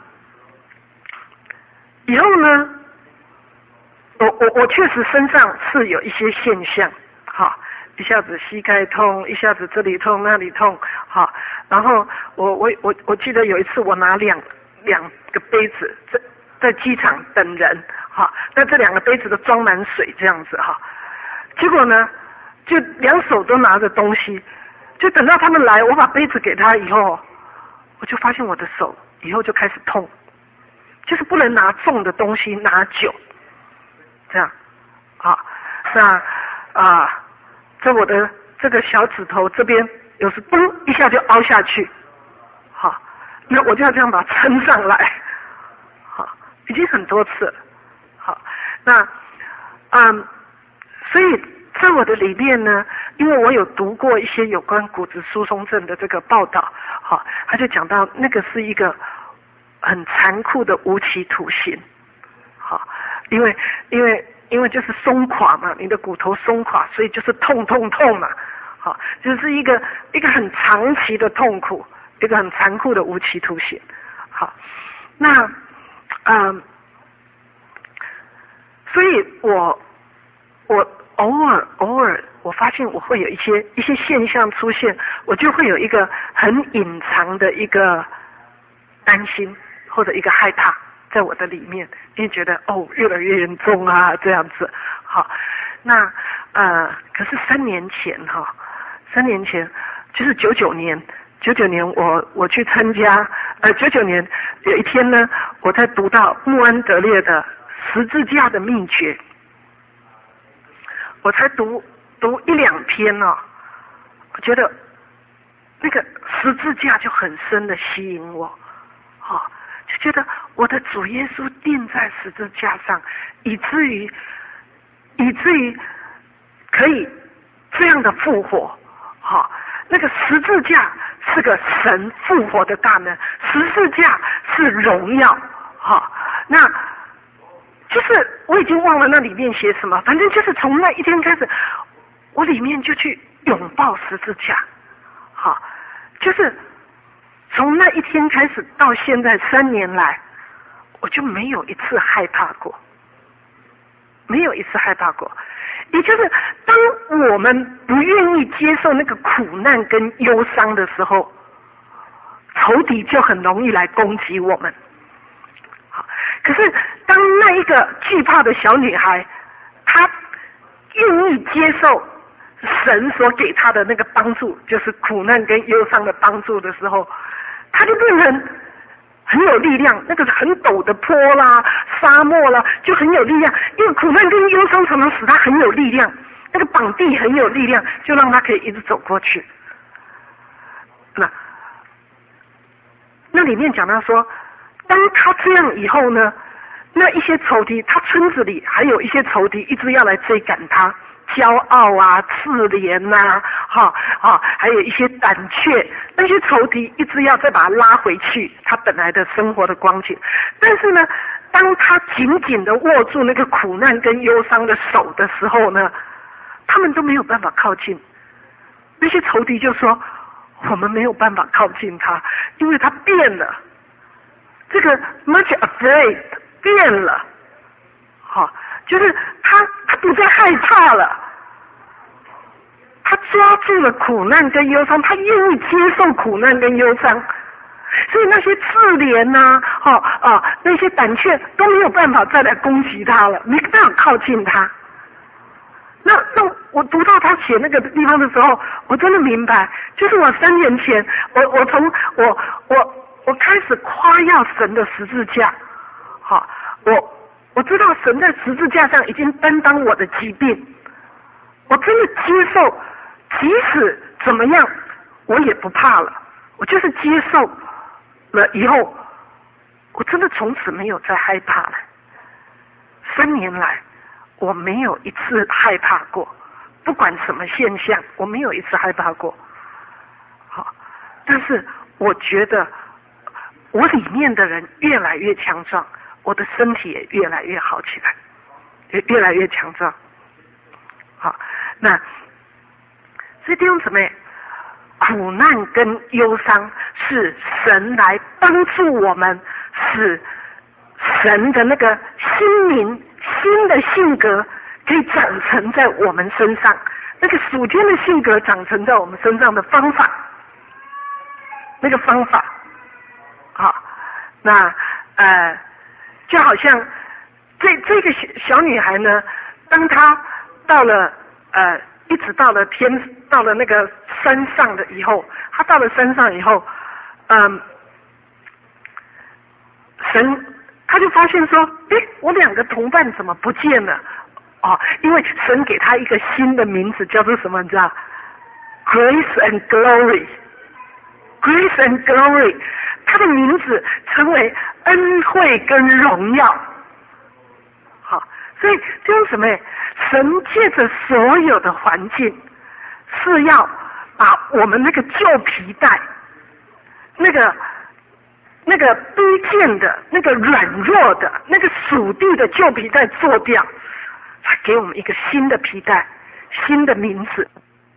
以后呢，我我我确实身上是有一些现象，好，一下子膝盖痛，一下子这里痛那里痛，好，然后我我我我记得有一次我拿两两个杯子在在机场等人，好，那这两个杯子都装满水这样子哈，结果呢，就两手都拿着东西，就等到他们来，我把杯子给他以后，我就发现我的手以后就开始痛，就是不能拿重的东西，拿酒，这样，好，那啊，在我的这个小指头这边，有时嘣一下就凹下去，好，那我就要这样把它撑上来，好，已经很多次了，好，那嗯，所以在我的里面呢，因为我有读过一些有关骨质疏松症的这个报道，好，他就讲到那个是一个很残酷的无期徒刑，好，因为因为因为就是松垮嘛，你的骨头松垮，所以就是痛痛痛嘛，好，就是一个一个很长期的痛苦，一个很残酷的无期徒刑，好，那嗯，所以我我偶尔偶尔我发现我会有一些一些现象出现，我就会有一个很隐藏的一个担心或者一个害怕在我的里面，因为觉得哦越来越严重啊这样子。好，那呃可是三年前哈、哦，三年前就是九九年，九九年我我去参加呃九九年有一天呢，我在读到穆安德烈的十字架的秘诀。我才读读一两篇哦，我觉得那个十字架就很深的吸引我，哦，就觉得我的主耶稣钉在十字架上，以至于以至于可以这样的复活，好、哦，那个十字架是个神复活的大能，十字架是荣耀，好、哦，那。就是我已经忘了那里面写什么，反正就是从那一天开始，我里面就去拥抱十字架，好，就是从那一天开始到现在三年来，我就没有一次害怕过，没有一次害怕过。也就是当我们不愿意接受那个苦难跟忧伤的时候，仇敌就很容易来攻击我们。可是当那一个惧怕的小女孩，她愿意接受神所给她的那个帮助，就是苦难跟忧伤的帮助的时候，她就变成很有力量，那个很陡的坡啦、沙漠啦，就很有力量。因为苦难跟忧伤常常使她很有力量，那个绑地很有力量，就让她可以一直走过去。那那里面讲到说，当他这样以后呢，那一些仇敌，他村子里还有一些仇敌一直要来追赶他，骄傲啊、自怜呐，哈啊，还有一些胆怯，那些仇敌一直要再把他拉回去他本来的生活的光景。但是呢，当他紧紧的握住那个苦难跟忧伤的手的时候呢，他们都没有办法靠近。那些仇敌就说，我们没有办法靠近他，因为他变了。这个 much afraid 变了，好、哦，就是他他不再害怕了，他抓住了苦难跟忧伤，他愿意接受苦难跟忧伤，所以那些自怜呐、啊，哦哦，那些胆怯都没有办法再来攻击他了，没办法靠近他。那那我读到他写那个地方的时候，我真的明白，就是我三年前，我我从我我我开始夸耀神的十字架，好，我我知道神在十字架上已经担当我的疾病，我真的接受，即使怎么样，我也不怕了，我就是接受了以后，我真的从此没有再害怕了。三年来，我没有一次害怕过，不管什么现象，我没有一次害怕过。好，但是我觉得我里面的人越来越强壮，我的身体也越来越好起来，也越来越强壮。好，那所以弟兄姊妹，苦难跟忧伤是神来帮助我们，使神的那个心灵、新的性格可以长成在我们身上，那个属天的性格长成在我们身上的方法，那个方法，好，那呃，就好像这这个小女孩呢，当她到了呃，一直到了天，到了那个山上的以后，她到了山上以后，嗯、呃，神。他就发现说，诶，我两个同伴怎么不见了？哦，因为神给他一个新的名字，叫做什么？你知道 ？Grace and Glory。Grace and Glory， 他的名字称为恩惠跟荣耀。好，所以弟兄姊妹，神借着所有的环境，是要把我们那个旧皮带，那个。那个卑贱的、那个软弱的、那个属地的旧皮带做掉，他给我们一个新的皮带，新的名字。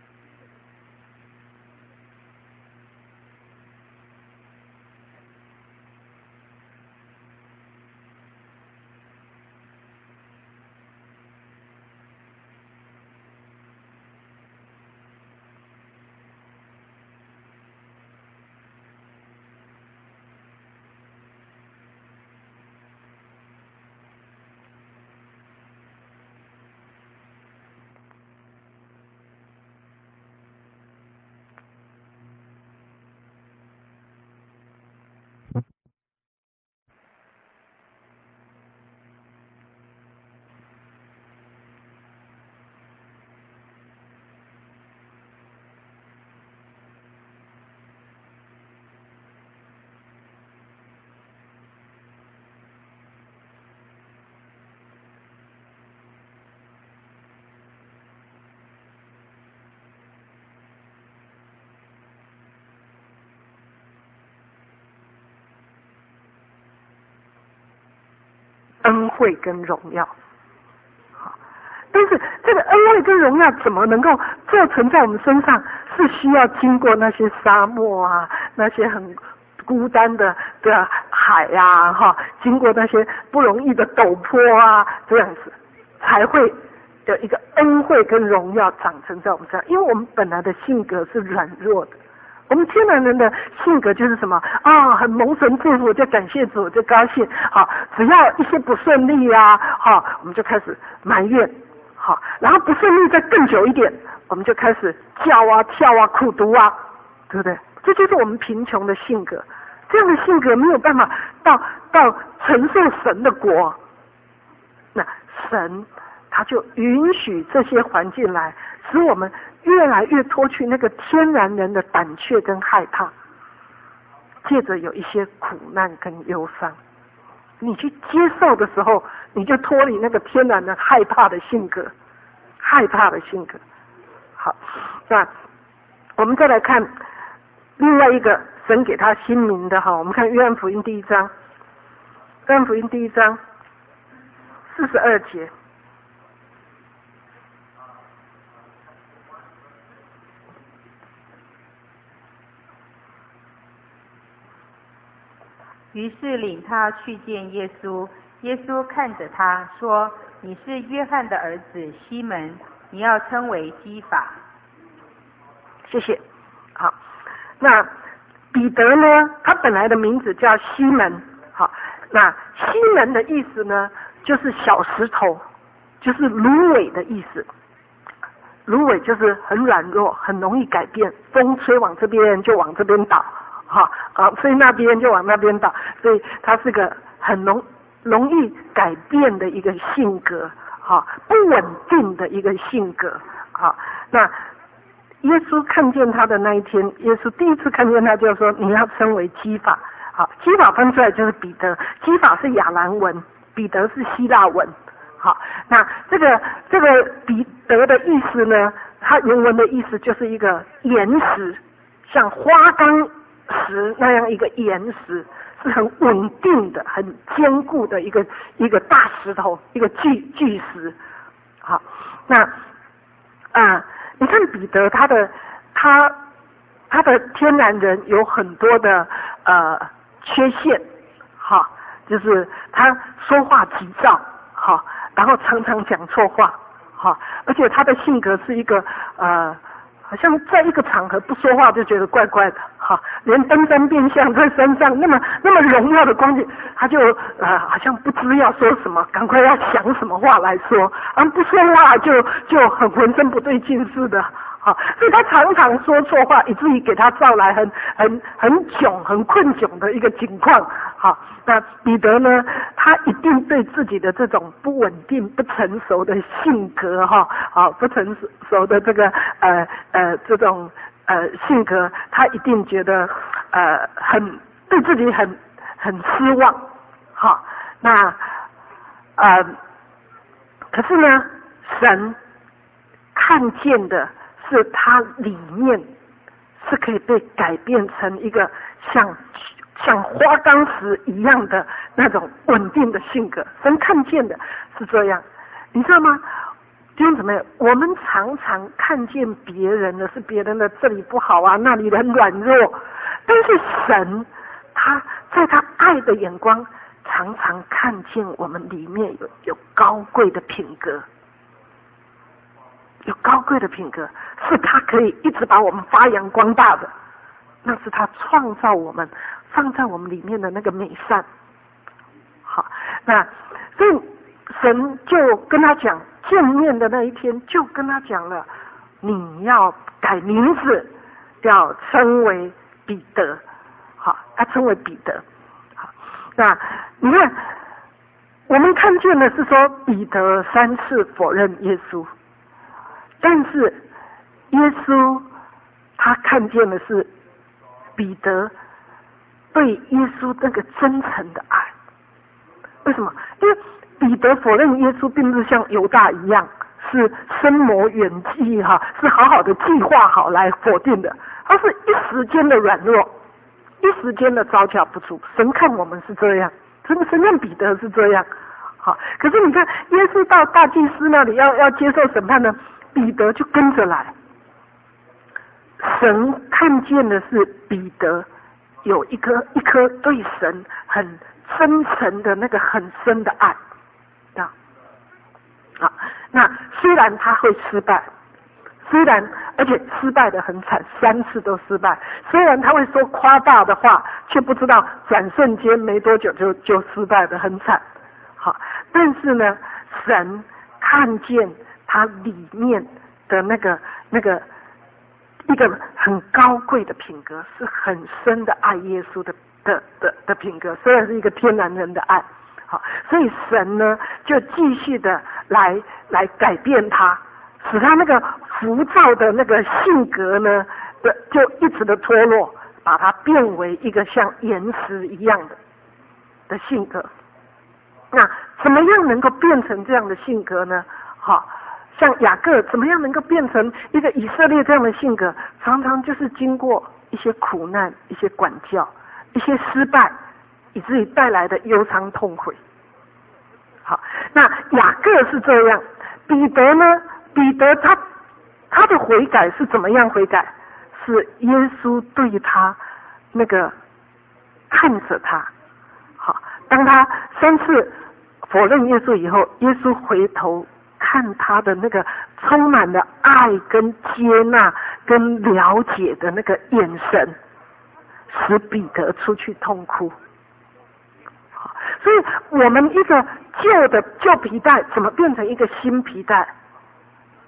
恩惠跟荣耀，好，但是这个恩惠跟荣耀怎么能够做成在我们身上？是需要经过那些沙漠啊，那些很孤单的的海啊，哈，经过那些不容易的陡坡啊，这样子才会有一个恩惠跟荣耀长成在我们身上。因为我们本来的性格是软弱的。我们天然人的性格就是什么啊？很蒙神祝福就感谢主就高兴，好，只要一些不顺利啊，好，我们就开始埋怨，好，然后不顺利再更久一点，我们就开始叫啊跳啊苦读啊，对不对？这就是我们贫穷的性格，这样的性格没有办法到到承受神的国。那神他就允许这些环境来，使我们越来越脱去那个天然人的胆怯跟害怕，借着有一些苦难跟忧伤，你去接受的时候，你就脱离那个天然的害怕的性格，害怕的性格。好，那我们再来看另外一个神给他新名的哈，我们看约翰福音第一章，约翰福音第一章四十二节。 于是领他去见耶稣，耶稣看着他说：“你是约翰的儿子西门，你要称为基法。” 谢谢。好，那彼得呢？他本来的名字叫西门。好，那西门的意思呢，就是小石头，就是芦苇的意思。 芦苇就是很软弱，很容易改变，风吹往这边就往这边倒，哈啊，吹那边就往那边倒，所以它是个很容容易改变的一个性格，哈，不稳定的一个性格，哈。那耶稣看见他的那一天，耶稣第一次看见他就说：“你要称为基法。”好，基法分出来就是彼得，基法是亚兰文，彼得是希腊文。好，那这个这个彼得的意思呢，它原文的意思就是一个岩石，像花岗石那样一个岩石，是很稳定的、很坚固的一个一个大石头，一个巨巨石。好，那啊。呃你看彼得他的他他的天然人有很多的呃缺陷，哈，就是他说话急躁，哈，然后常常讲错话，哈，而且他的性格是一个呃好像在一个场合不说话就觉得怪怪的，哈，连登山变相在山上那么那么荣耀的光景，他就呃好像不知要说什么，赶快要想什么话来说，而不说话就就很浑身不对劲似的，好，所以他常常说错话，以至于给他造来很很很窘、很困窘的一个境况。好，那彼得呢，他一定对自己的这种不稳定、不成熟的性格，哈，好不成熟的这个呃呃这种呃性格，他一定觉得呃很对自己很很失望。好，那呃可是呢，神看见的是他里面是可以被改变成一个像像花岗石一样的那种稳定的性格，神看见的是这样，你知道吗？弟兄姊妹，我们常常看见别人的是别人的这里不好啊，那里很软弱，但是神他在他爱的眼光常常看见我们里面有有高贵的品格，有高贵的品格，是他可以一直把我们发扬光大的，那是他创造我们放在我们里面的那个美善。好，那所以神就跟他讲，见面的那一天就跟他讲了，你要改名字，要称为彼得。好，他称为彼得。好，那你看我们看见的是说彼得三次否认耶稣，但是耶稣他看见的是彼得对耶稣那个真诚的爱。为什么？因为彼得否认耶稣并不是像犹大一样是深谋远计哈，是好好的计划好来否定的，他是一时间的软弱，一时间的招架不住。神看我们是这样，神神看彼得是这样。好，可是你看耶稣到大祭司那里要要接受审判呢，彼得就跟着来。神看见的是彼得有一颗一颗对神很真诚的那个很深的爱啊。好，那虽然他会失败，虽然而且失败的很惨，三次都失败，虽然他会说夸大的话，却不知道转瞬间没多久就就失败的很惨。好，但是呢，神看见他里面的那个那个一个很高贵的品格，是很深的爱耶稣的的的的品格，虽然是一个天然人的爱。好，所以神呢就继续的来来改变他，使他那个浮躁的那个性格呢的就一直的脱落，把它变为一个像岩石一样的的性格。那怎么样能够变成这样的性格呢？好，像雅各怎么样能够变成一个以色列这样的性格？常常就是经过一些苦难、一些管教、一些失败，以至于带来的忧伤痛悔。好，那雅各是这样，彼得呢？彼得他他的悔改是怎么样悔改？是耶稣对他那个看着他。好，当他三次否认耶稣以后，耶稣回头看他的那个充满了爱跟接纳跟了解的那个眼神，使彼得出去痛哭。所以我们一个旧的旧皮带怎么变成一个新皮带？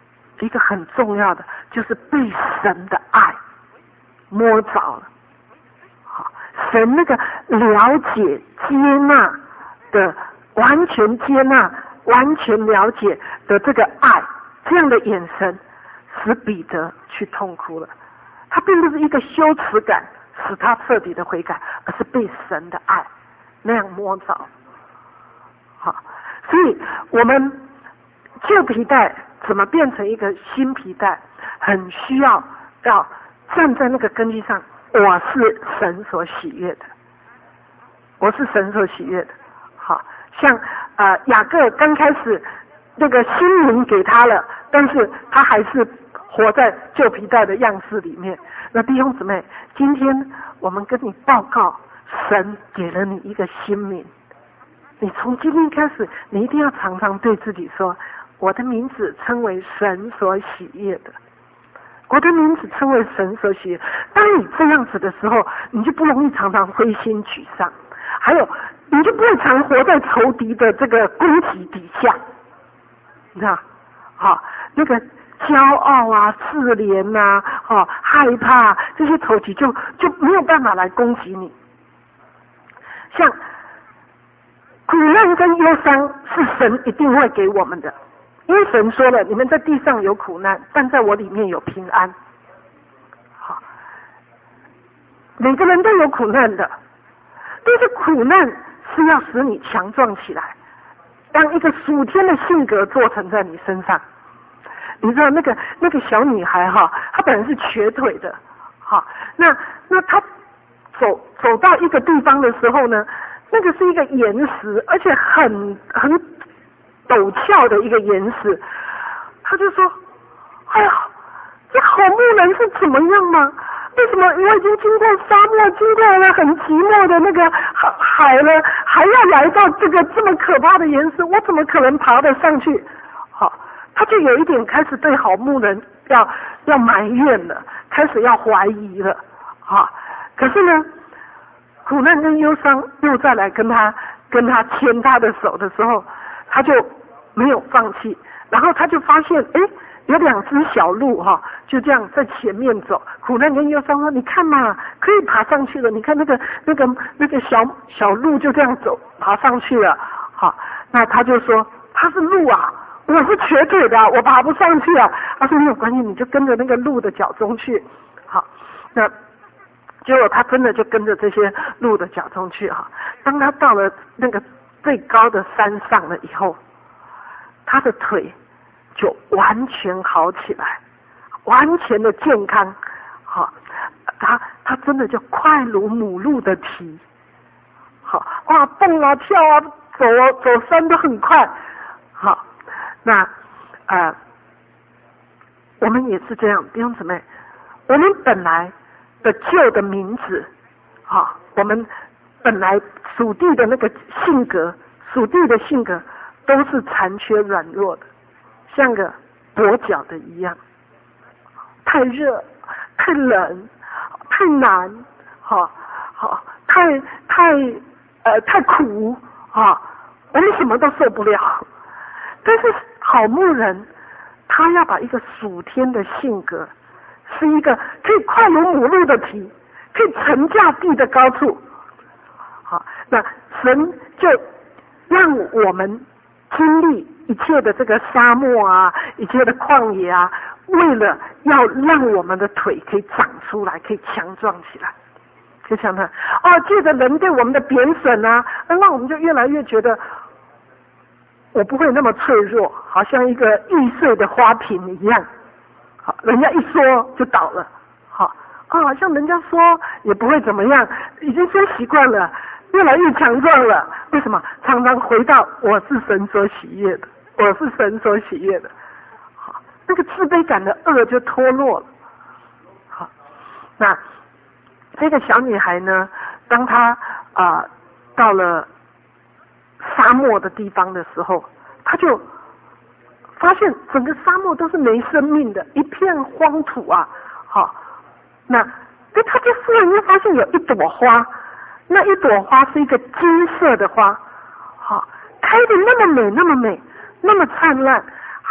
一个很重要的，就是被神的爱摸着了。好，神那个了解、接纳的，完全接纳、完全了解的这个爱，这样的眼神，使彼得去痛哭了。他并不是一个羞耻感使他彻底的悔改，而是被神的爱那样摸着。好，所以我们旧皮带怎么变成一个新皮带，很需要要站在那个根基上，我是神所喜悦的，我是神所喜悦的。好，像呃雅各刚开始那个新名给他了，但是他还是活在旧皮带的样式里面。那弟兄姊妹，今天我们跟你报告，神给了你一个新名。你从今天开始，你一定要常常对自己说，我的名字称为神所喜悦的，我的名字称为神所喜悦。当你这样子的时候，你就不容易常常灰心沮丧，还有你就不会常活在仇敌的这个攻击底下，你知道？好，那个骄傲啊、自怜啊、哦、害怕这些仇敌就就没有办法来攻击你。像苦难跟忧伤是神一定会给我们的，因为神说了，你们在地上有苦难，但在我里面有平安。好，每个人都有苦难的，但是苦难是要使你强壮起来，让一个属天的性格做成在你身上。你知道那个那个小女孩哈，她本来是瘸腿的，好，那那她走走到一个地方的时候呢，那个是一个岩石，而且很很陡峭的一个岩石，她就说：“哎呀，这好牧人是怎么样吗？为什么我已经经过沙漠，经过了很寂寞的那个海海了，还要来到这个这么可怕的岩石？我怎么可能爬得上去？”好。他就有一点开始对好牧人要要埋怨了，开始要怀疑了，啊！可是呢，苦难跟忧伤又再来跟他跟他牵他的手的时候，他就没有放弃，然后他就发现，哎，有两只小鹿哈、啊，就这样在前面走。苦难跟忧伤说：“你看嘛，可以爬上去了。你看那个那个那个小小鹿就这样走爬上去了。”好，那他就说：“他是鹿啊。”我是瘸腿的，我爬不上去啊。他说没有关系，你就跟着那个鹿的脚中去。好，那结果他真的就跟着这些鹿的脚中去哈。当他到了那个最高的山上了以后，他的腿就完全好起来，完全的健康。好，他他真的就快如母鹿的蹄。好，哇，蹦啊跳啊，走啊走山都很快。好。那呃，我们也是这样，弟兄姊妹，我们本来的旧的名字，啊，我们本来属地的那个性格，属地的性格都是残缺软弱的，像个跛脚的一样，太热、太冷、太难，哈、啊，好，太太呃太苦啊，我们什么都受不了，但是。好牧人，他要把一个属天的性格，是一个可以快如母鹿的蹄，可以沉下地的高处。好，那神就让我们经历一切的这个沙漠啊，一切的旷野啊，为了要让我们的腿可以长出来，可以强壮起来。就想看哦，借着人对我们的贬损啊，那我们就越来越觉得。我不会那么脆弱，好像一个易碎的花瓶一样。好，人家一说就倒了。好，啊，好像人家说也不会怎么样，已经说习惯了，越来越强壮了。为什么？常常回到我是神所喜悦的，我是神所喜悦的。好，那个自卑感的恶就脱落了。好，那这个小女孩呢，当她啊、呃、到了。沙漠的地方的时候，他就发现整个沙漠都是没生命的，一片荒土啊！好，那那他就忽然间发现有一朵花，那一朵花是一个金色的花，好，开的那么美，那么美，那么灿烂，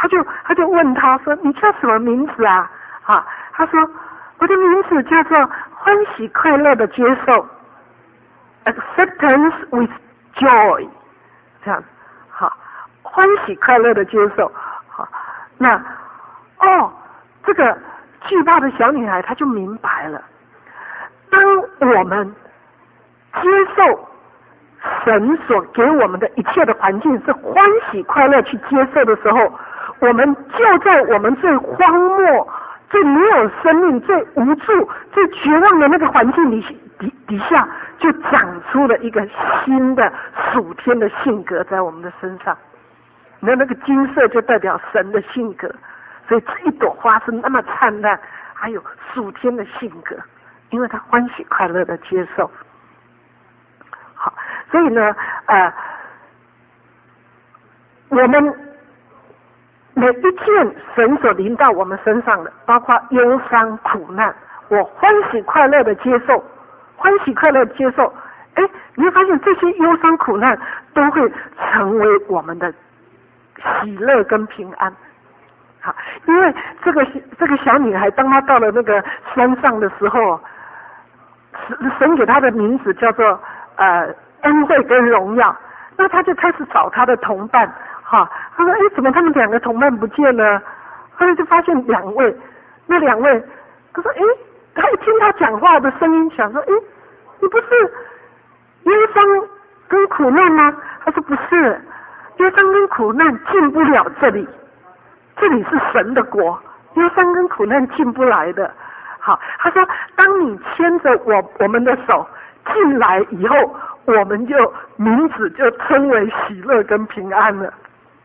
他就他就问他说：“你叫什么名字啊？”啊，他说：“我的名字叫做欢喜快乐的接受 ，acceptance with joy。”这样，好，欢喜快乐的接受。好，那哦，这个惧怕的小女孩她就明白了，当我们接受神所给我们的一切的环境是欢喜快乐去接受的时候，我们就在我们最荒漠、最没有生命、最无助、最绝望的那个环境里底底下，就长出了一个新的属天的性格在我们的身上。那那个金色就代表神的性格，所以这一朵花是那么灿烂，还有属天的性格，因为它欢喜快乐的接受。好，所以呢，呃，我们每一件神所临到我们身上的，包括忧伤苦难，我欢喜快乐的接受，欢喜快乐的接受，哎，你会发现这些忧伤苦难都会成为我们的喜乐跟平安。好，因为这个这个小女孩，当她到了那个山上的时候，神给她的名字叫做呃恩惠跟荣耀，那她就开始找她的同伴。哈，她说：“哎，怎么他们两个同伴不见了？”后来就发现两位，那两位，她说：“哎，她一听她讲话的声音，想说：‘哎，你不是忧伤跟苦难吗？’她说：‘不是。’忧伤跟苦难进不了这里，这里是神的国，忧伤跟苦难进不来的。好，他说，当你牵着我我们的手进来以后，我们就名字就称为喜乐跟平安了，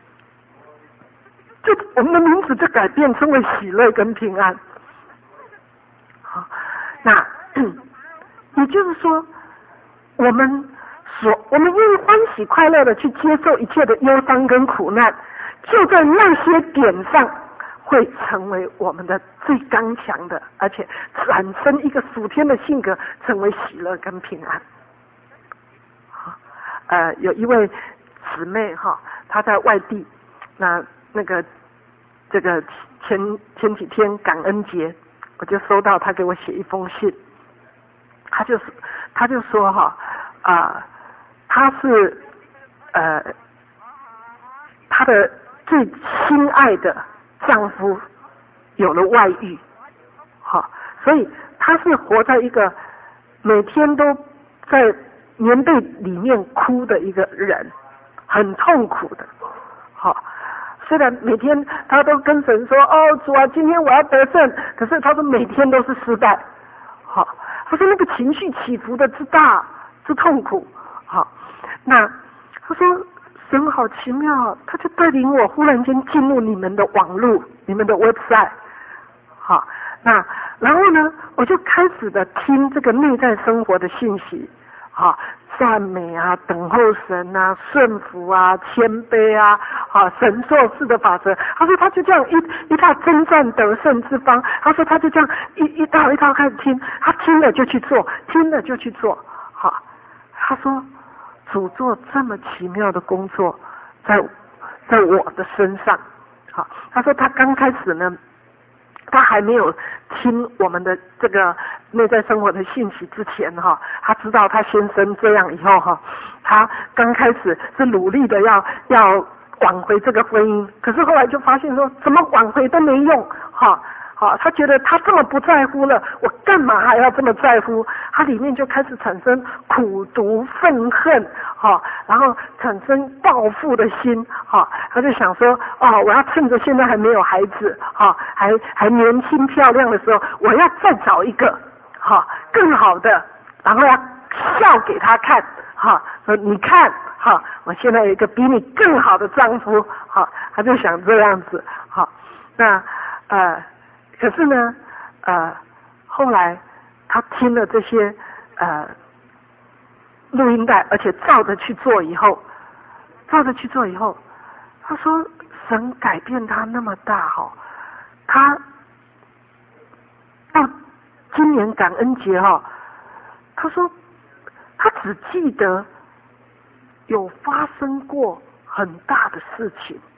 就我们的名字就改变称为喜乐跟平安。好，那也就是说，我们所我们愿意欢喜快乐的去接受一切的忧伤跟苦难，就在那些点上会成为我们的最刚强的，而且产生一个属天的性格，成为喜乐跟平安。呃，有一位姊妹哈，她在外地，那那个这个前前几天感恩节，我就收到她给我写一封信，她就是她就说哈啊。呃她是呃，她的最心爱的丈夫有了外遇，好，所以她是活在一个每天都在棉被里面哭的一个人，很痛苦的。好，虽然每天她都跟神说：“哦，主啊，今天我要得胜。”可是她说每天都是失败。好，她说那个情绪起伏的之大之痛苦。好，那他说神好奇妙，他就带领我忽然间进入你们的网络，你们的 website。好，那然后呢，我就开始的听这个内在生活的信息，好，赞美啊，等候神啊，顺服啊，谦卑啊，好，神做事的法则。他说他就这样一一套征战得胜之方，他说他就这样一一套一套开始听，他听了就去做，听了就去做。好，他说主做这么奇妙的工作在在我的身上。好，他说他刚开始呢，他还没有听我们的这个内在生活的信息之前哈，他知道他先生这样以后哈，他刚开始是努力的要要挽回这个婚姻，可是后来就发现说怎么挽回都没用哈。好，他觉得他这么不在乎了，我干嘛还要这么在乎？他里面就开始产生苦毒愤恨，好，然后产生报复的心，好，他就想说，哦，我要趁着现在还没有孩子，好，还还年轻漂亮的时候，我要再找一个，好，更好的，然后要笑给他看，好，说你看，好，我现在有一个比你更好的丈夫，好，他就想这样子，好，那呃。可是呢，呃，后来他听了这些呃录音带，而且照着去做以后，照着去做以后，他说神改变他那么大哈、哦，他到今年感恩节哈、哦，他说他只记得有发生过很大的事情，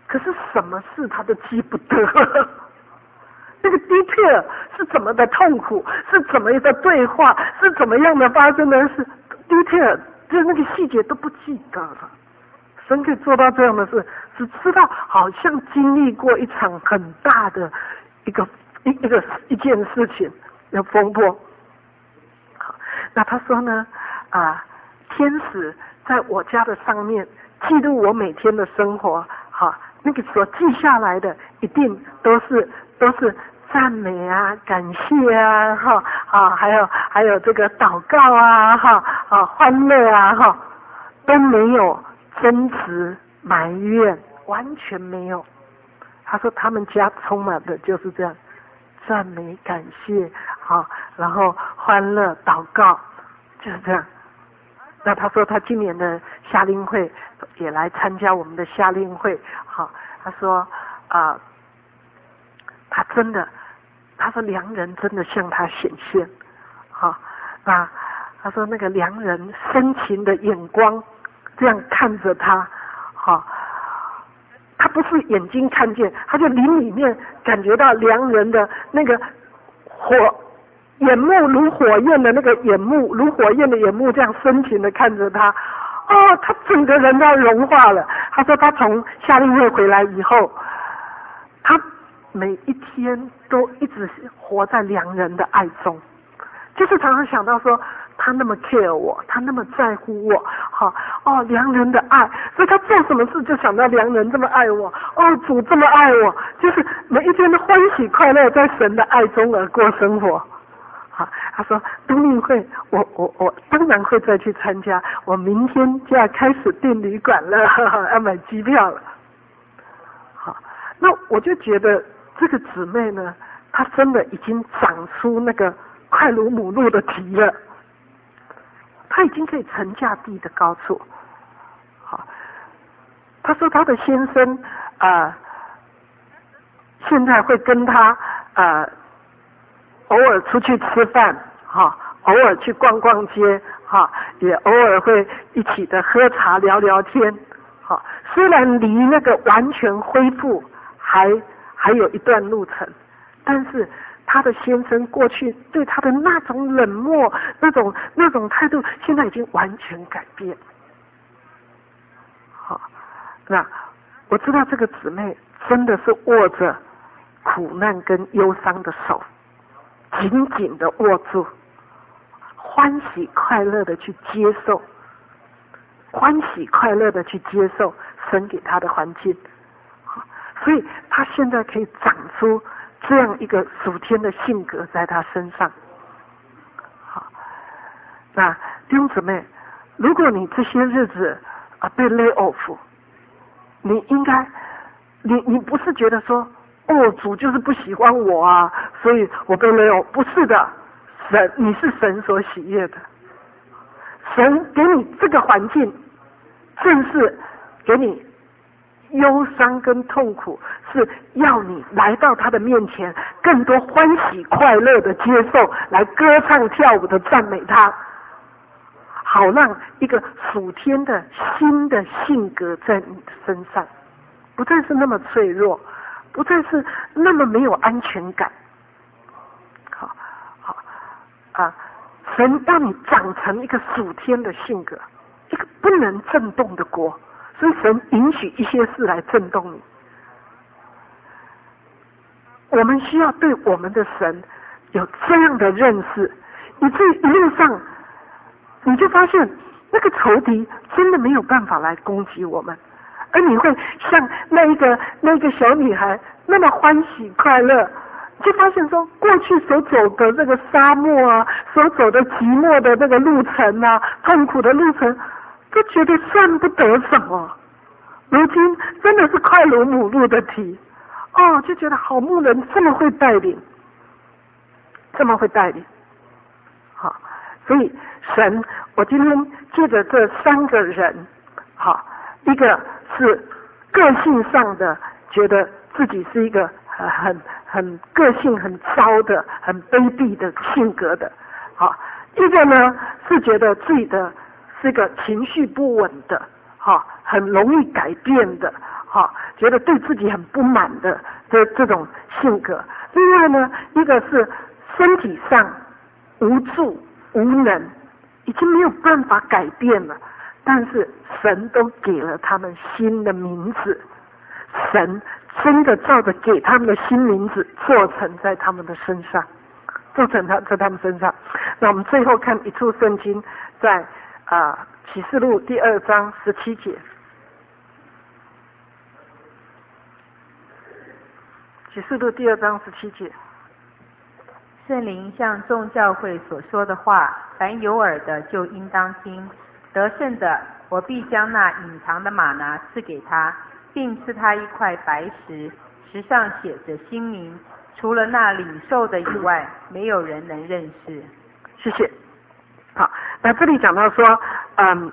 可是什么事他都记不得。那个 detail 是怎么的痛苦，是怎么的对话，是怎么样的发生的事 detail， 就是那个细节都不记得了。神可以做到这样的事，只知道好像经历过一场很大的一个一一个一件事情的风波。好，那他说呢啊，天使在我家的上面记录我每天的生活，好，那个所记下来的一定都是都是赞美啊、感谢啊，哈啊，还有还有这个祷告啊，哈啊，欢乐啊，哈，都没有争执、埋怨，完全没有。他说他们家充满的就是这样，赞美、感谢，好，然后欢乐、祷告，就是这样。那他说他今年的夏令会也来参加我们的夏令会，好，他说啊、呃，他真的，他说良人真的向他显现，好，那他说那个良人深情的眼光这样看着他，好，他不是眼睛看见，他就灵里面感觉到良人的那个火。眼目如火焰的那个眼目，如火焰的眼目，这样深情的看着他，哦，他整个人都要融化了。他说他从夏令会回来以后，他每一天都一直活在良人的爱中，就是常常想到说他那么 care 我，他那么在乎我，好哦，良人的爱，所以他做什么事就想到良人这么爱我，哦，主这么爱我，就是每一天都欢喜快乐在神的爱中而过生活。好，他说冬令会我我我当然会再去参加，我明天就要开始订旅馆了，呵呵，要买机票了。好，那我就觉得这个姊妹呢，她真的已经长出那个快如母鹿的蹄了，她已经可以沉下地的高处。好，她说她的先生啊、呃，现在会跟她啊。呃偶尔出去吃饭，哈，偶尔去逛逛街，哈，也偶尔会一起的喝茶聊聊天，哈。虽然离那个完全恢复还还有一段路程，但是他的先生过去对他的那种冷漠、那种那种态度，现在已经完全改变。好，那我知道这个姊妹真的是握着苦难跟忧伤的手。紧紧的握住，欢喜快乐的去接受，欢喜快乐的去接受神给他的环境，所以他现在可以长出这样一个属天的性格在他身上。好，那弟兄姊妹，如果你这些日子啊被 lay off， 你应该，你你不是觉得说，哦，主就是不喜欢我啊，所以我被没有，不是的，神，你是神所喜悦的，神给你这个环境，正是给你忧伤跟痛苦，是要你来到他的面前，更多欢喜快乐的接受，来歌唱跳舞的赞美他，好让一个属天的新的性格在你的身上，不再是那么脆弱，不再是那么没有安全感。好，好啊，神让你长成一个属天的性格，一个不能震动的国，所以神允许一些事来震动你。我们需要对我们的神有这样的认识，以至于一路上你就发现那个仇敌真的没有办法来攻击我们，而你会像那一个那一个小女孩那么欢喜快乐，就发现说过去所走的这个沙漠啊，所走的寂寞的那个路程啊，痛苦的路程，都觉得算不得什么，如今真的是快如母鹿的蹄，哦，就觉得好牧人这么会带领，这么会带领。好，所以神，我今天借着这三个人，好，一个是个性上的觉得自己是一个很很很个性很糟的、很卑鄙的性格的，好，一个呢是觉得自己的是个情绪不稳的，好，很容易改变的，好， 觉得对自己很不满的这这种性格。另外呢，一个是身体上无助无能，已经没有办法改变了，但是神都给了他们新的名字，神真的照着给他们的新名字做成在他们的身上，做成他在他们身上。那我们最后看一处圣经，在啊、呃、启示录第二章十七节。启示录第二章十七节。 圣灵向众教会所说的话，凡有耳的就应当听。得胜的，我必将那隐藏的玛拿赐给他，并赐他一块白石，石上写着新名，除了那领受的以外，没有人能认识。 谢谢。好，那这里讲到说，嗯，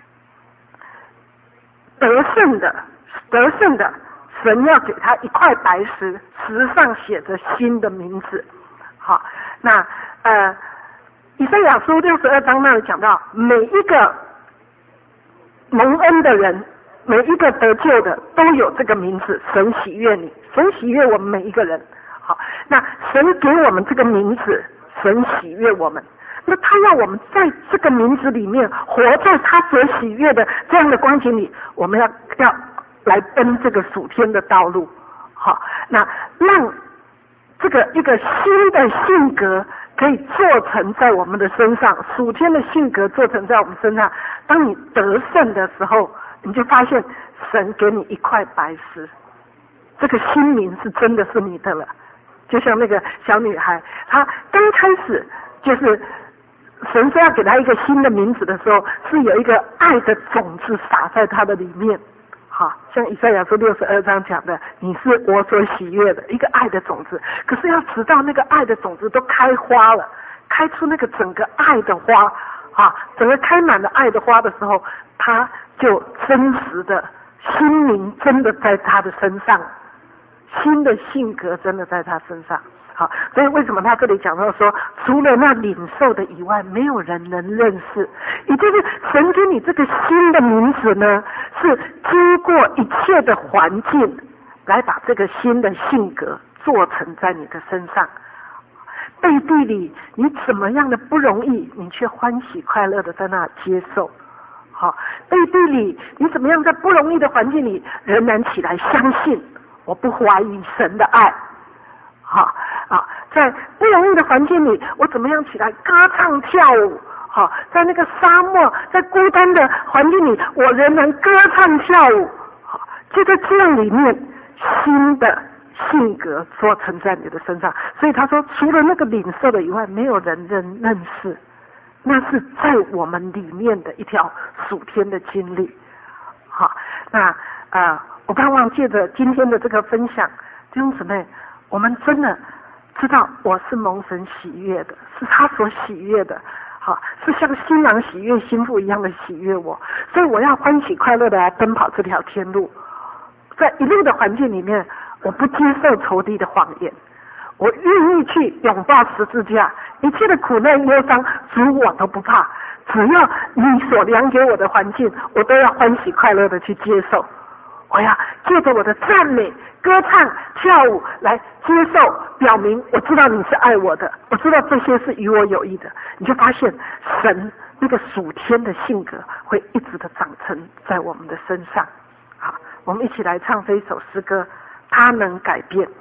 得胜的，得胜的，神要给他一块白石，石上写着新的名字。好，那呃，以赛亚书六十二章那里讲到，每一个蒙恩的人，每一个得救的都有这个名字，神喜悦你，神喜悦我们每一个人。好，那神给我们这个名字，神喜悦我们，那他要我们在这个名字里面活在他所喜悦的这样的光景里，我们要要来奔这个属天的道路。好，那让这个一个新的性格可以做成在我们的身上，属天的性格做成在我们身上。当你得胜的时候，你就发现神给你一块白石，这个新名是真的是你的了。就像那个小女孩，她刚开始就是神说要给她一个新的名字的时候，是有一个爱的种子撒在她的里面。好，像以赛亚书六十二章讲的，你是我所喜悦的一个爱的种子。可是要直到那个爱的种子都开花了，开出那个整个爱的花啊，整个开满了爱的花的时候，他就真实的心灵真的在他的身上，新的性格真的在他身上。好，所以为什么他这里讲到说，除了那领受的以外，没有人能认识。也就是神给你这个新的名字呢，是经过一切的环境来把这个新的性格做成在你的身上。背地里你怎么样的不容易，你却欢喜快乐的在那接受。好，背地里你怎么样在不容易的环境里仍然起来相信，我不怀疑神的爱。好啊，在不容易的环境里，我怎么样起来歌唱跳舞？好，在那个沙漠，在孤单的环境里，我仍然歌唱跳舞。好，就在这样里面，新的性格做成在你的身上。所以他说，除了那个领受的以外，没有人认认识。那是在我们里面的一条属天的经历。好，那啊、呃，我盼望借着今天的这个分享，弟兄姊妹，我们真的知道我是蒙神喜悦的，是他所喜悦的。好，是像新郎喜悦新妇一样的喜悦我，所以我要欢喜快乐的来奔跑这条天路。在一路的环境里面，我不接受仇敌的谎言，我愿意去拥抱十字架，一切的苦难忧伤主我都不怕，只要你所量给我的环境，我都要欢喜快乐的去接受。我要借着我的赞美、歌唱、跳舞来接受，表明我知道你是爱我的，我知道这些是与我有益的。你就发现神那个属天的性格会一直的长成在我们的身上。好，我们一起来唱这一首诗歌，它能改变。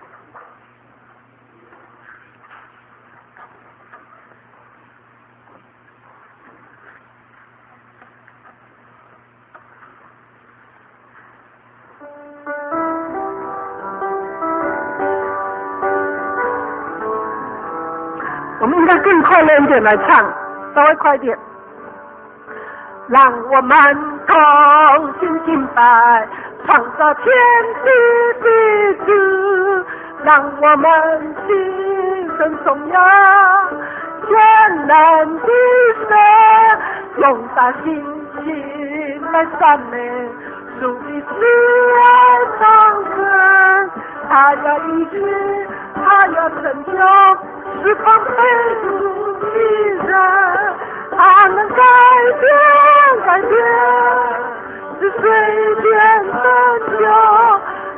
我们应该更快乐一点来唱，稍微快一点。让我们同心敬拜，创造天地的主，让我们心生颂扬，全能的神，用大信心来赞美主的慈爱长存，他要医治，他要拯救，释放被主的人，他能改变改变，是水天拯救，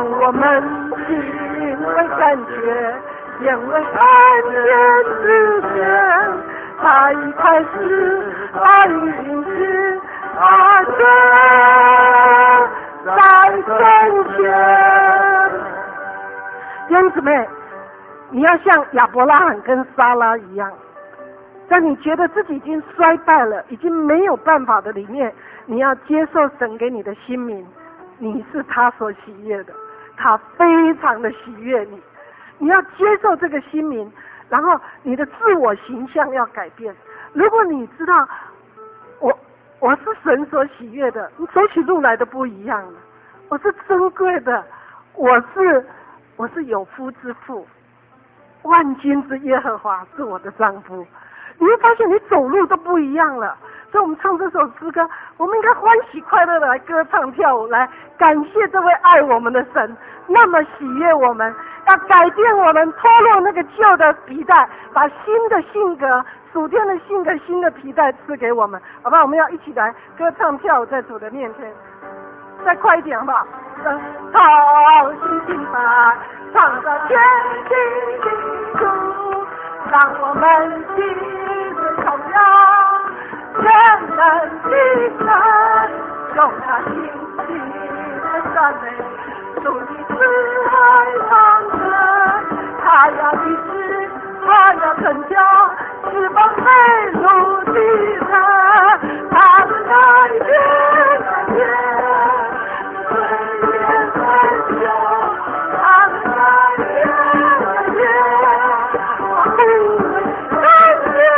让我们因为感觉，因为看见之前，他一开始把你引进他的在中间。弟兄姊妹，你要像亚伯拉罕跟撒拉一样，在你觉得自己已经衰败了，已经没有办法的里面，你要接受神给你的新名，你是他所喜悦的，他非常的喜悦你，你要接受这个新名，然后你的自我形象要改变。如果你知道我我是神所喜悦的，你走起路来的不一样了，我是珍贵的，我是我是有夫之妇，万军之耶和华是我的丈夫，你会发现你走路都不一样了。所以我们唱这首诗歌，我们应该欢喜快乐的来歌唱跳舞，来感谢这位爱我们的神，那么喜悦我们，要改变我们，脱落那个旧的皮带，把新的性格，属天的性格，新的皮带赐给我们，好不好？我们要一起来歌唱跳舞在主的面前，再快一点好不好？好星星吧，唱着天地的主，让我们齐声颂扬全能的神，用他清晰的赞美，主的慈爱长存，他要医治，他要拯救，释放被掳的人，他的改变改变，岁月很久，他的改变改变，我不会改变。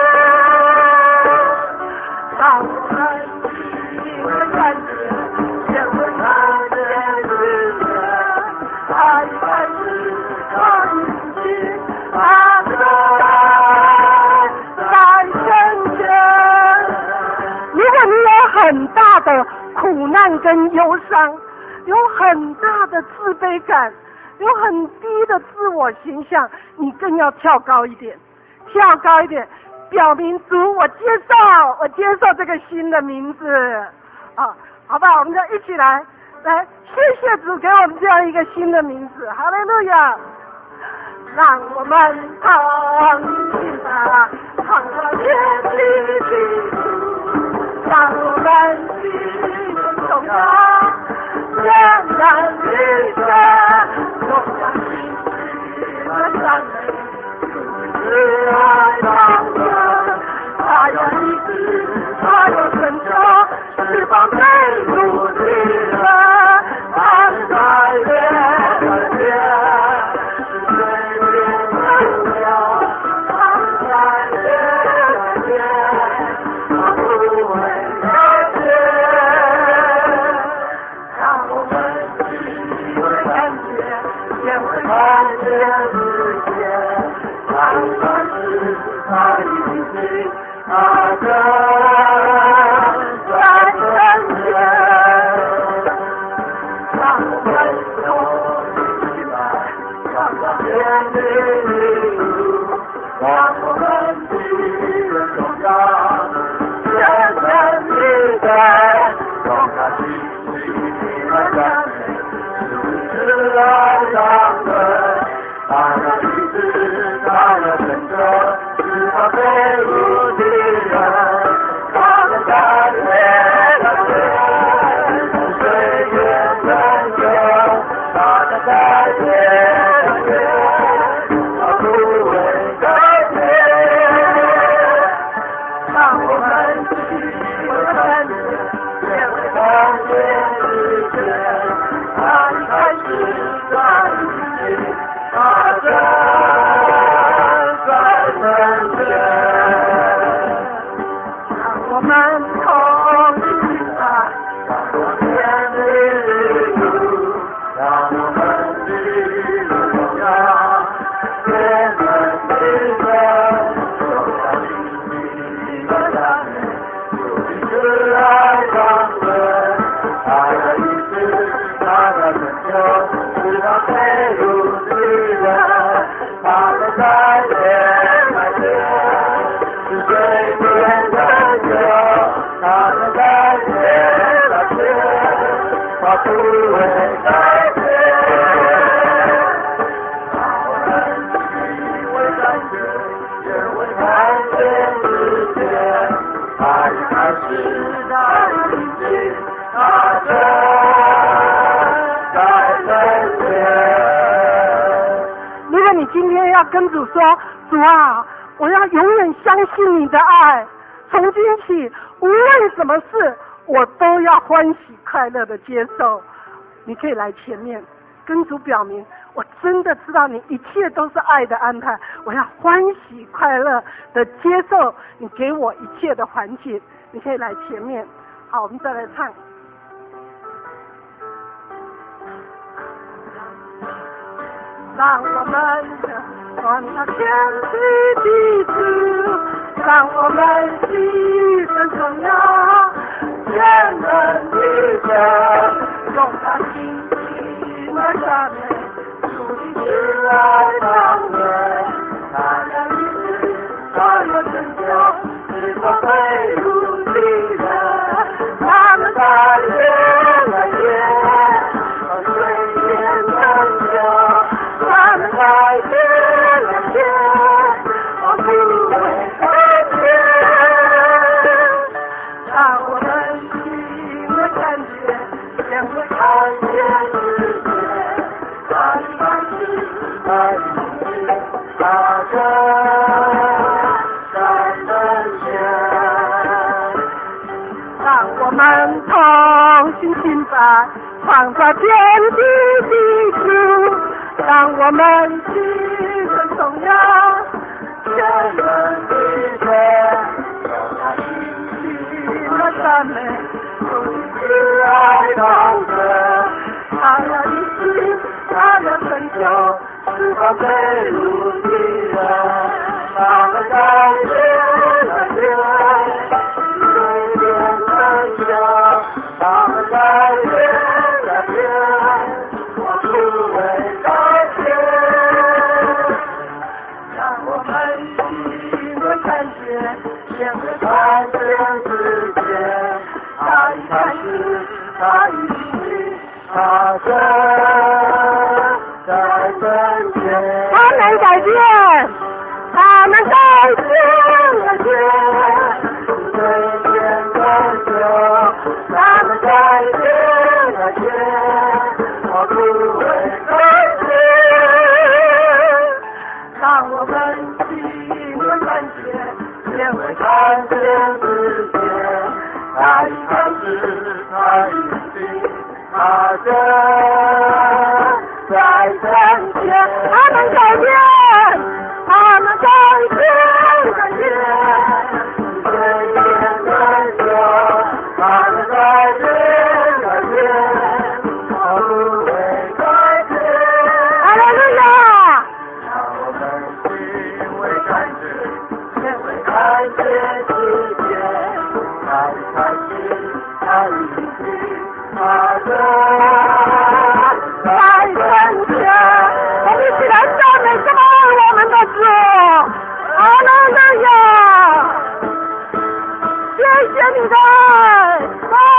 让我们因为感觉，也会看见世界，他一开始他一起他的爱在身前。如果你有很大的苦难跟忧伤，有很大的自卑感，有很低的自我形象，你更要跳高一点，跳高一点，表明主，我接受，我接受这个新的名字啊，好不好？我们就一起来，来，谢谢主给我们这样一个新的名字，哈利路亚！让我们同心吧，唱着天地的主，让我们齐声颂扬全能的神，用上心喜和赞美。慈爱长存，他要医治，他要拯救，释放被掳的人，他的改变改变，岁月很久，他的改变改变，他不会改变。让我们体会感觉，也会看见世界。他算是他已经他的在身前，让我们同起来，唱着天地的主，让我们齐声颂扬全能的神，用他清晰的赞美，慈爱长存，他要医治，他要拯救，释放被掳的人，他的改变改变，岁月很久，他的改变改变，他不会改变。让我们齐会看见，也会看见世界，他一开始，他已经他的在身前，让我们同心来，让天地主，让我们齐声颂扬全能的神，用他清晰的赞美，主的慈爱长存，他要医治，他要拯救，释放被掳的人，他的改变改变，是岁月很久，他的改变改变，他不会改变。 时代已经发生在人间。 如果你今天要跟主说，主啊，我要永远相信你的爱，从今起无论什么事我都要欢喜快乐的接受，你可以来前面跟主表明，我真的知道你一切都是爱的安排，我要欢喜快乐的接受你给我一切的环境。你可以来前面。好，我们再来唱。让我们传达天地的主，让我们牺牲荣耀天人的神，用他心情来赞美主的慈爱长远，他的意志所有成就是否被如的人，他们在天来天水天成就，他们在天来天我不会改变，让我们心的感觉将会看见世界，他的开始他的意志他的在人间，让我们同心敬拜创造天地的主，让我们齐声颂扬天人的神，让他心情的赞美主的慈爱高歌，他要的心他要成就是否被如的人，他们在天来天水天成就，他们在天来天我不会改变，让我们心的感觉先会看见世界，他一开始他一定他真在人间，他能改变，他能改变人间，水天成就，他们在天来天我不会改变，让我们心的感觉先会看见世界，他一开始他一定他真在人间，他能改变，他能改变人间，水天成就，他能改变人间，我不会改变。哈利路亚！让我们心为感觉，先会看见世界，他一开始，他一定，他真在人间。我们一起来赞美这么爱我们的主，哈利路亚！谢谢你的爱。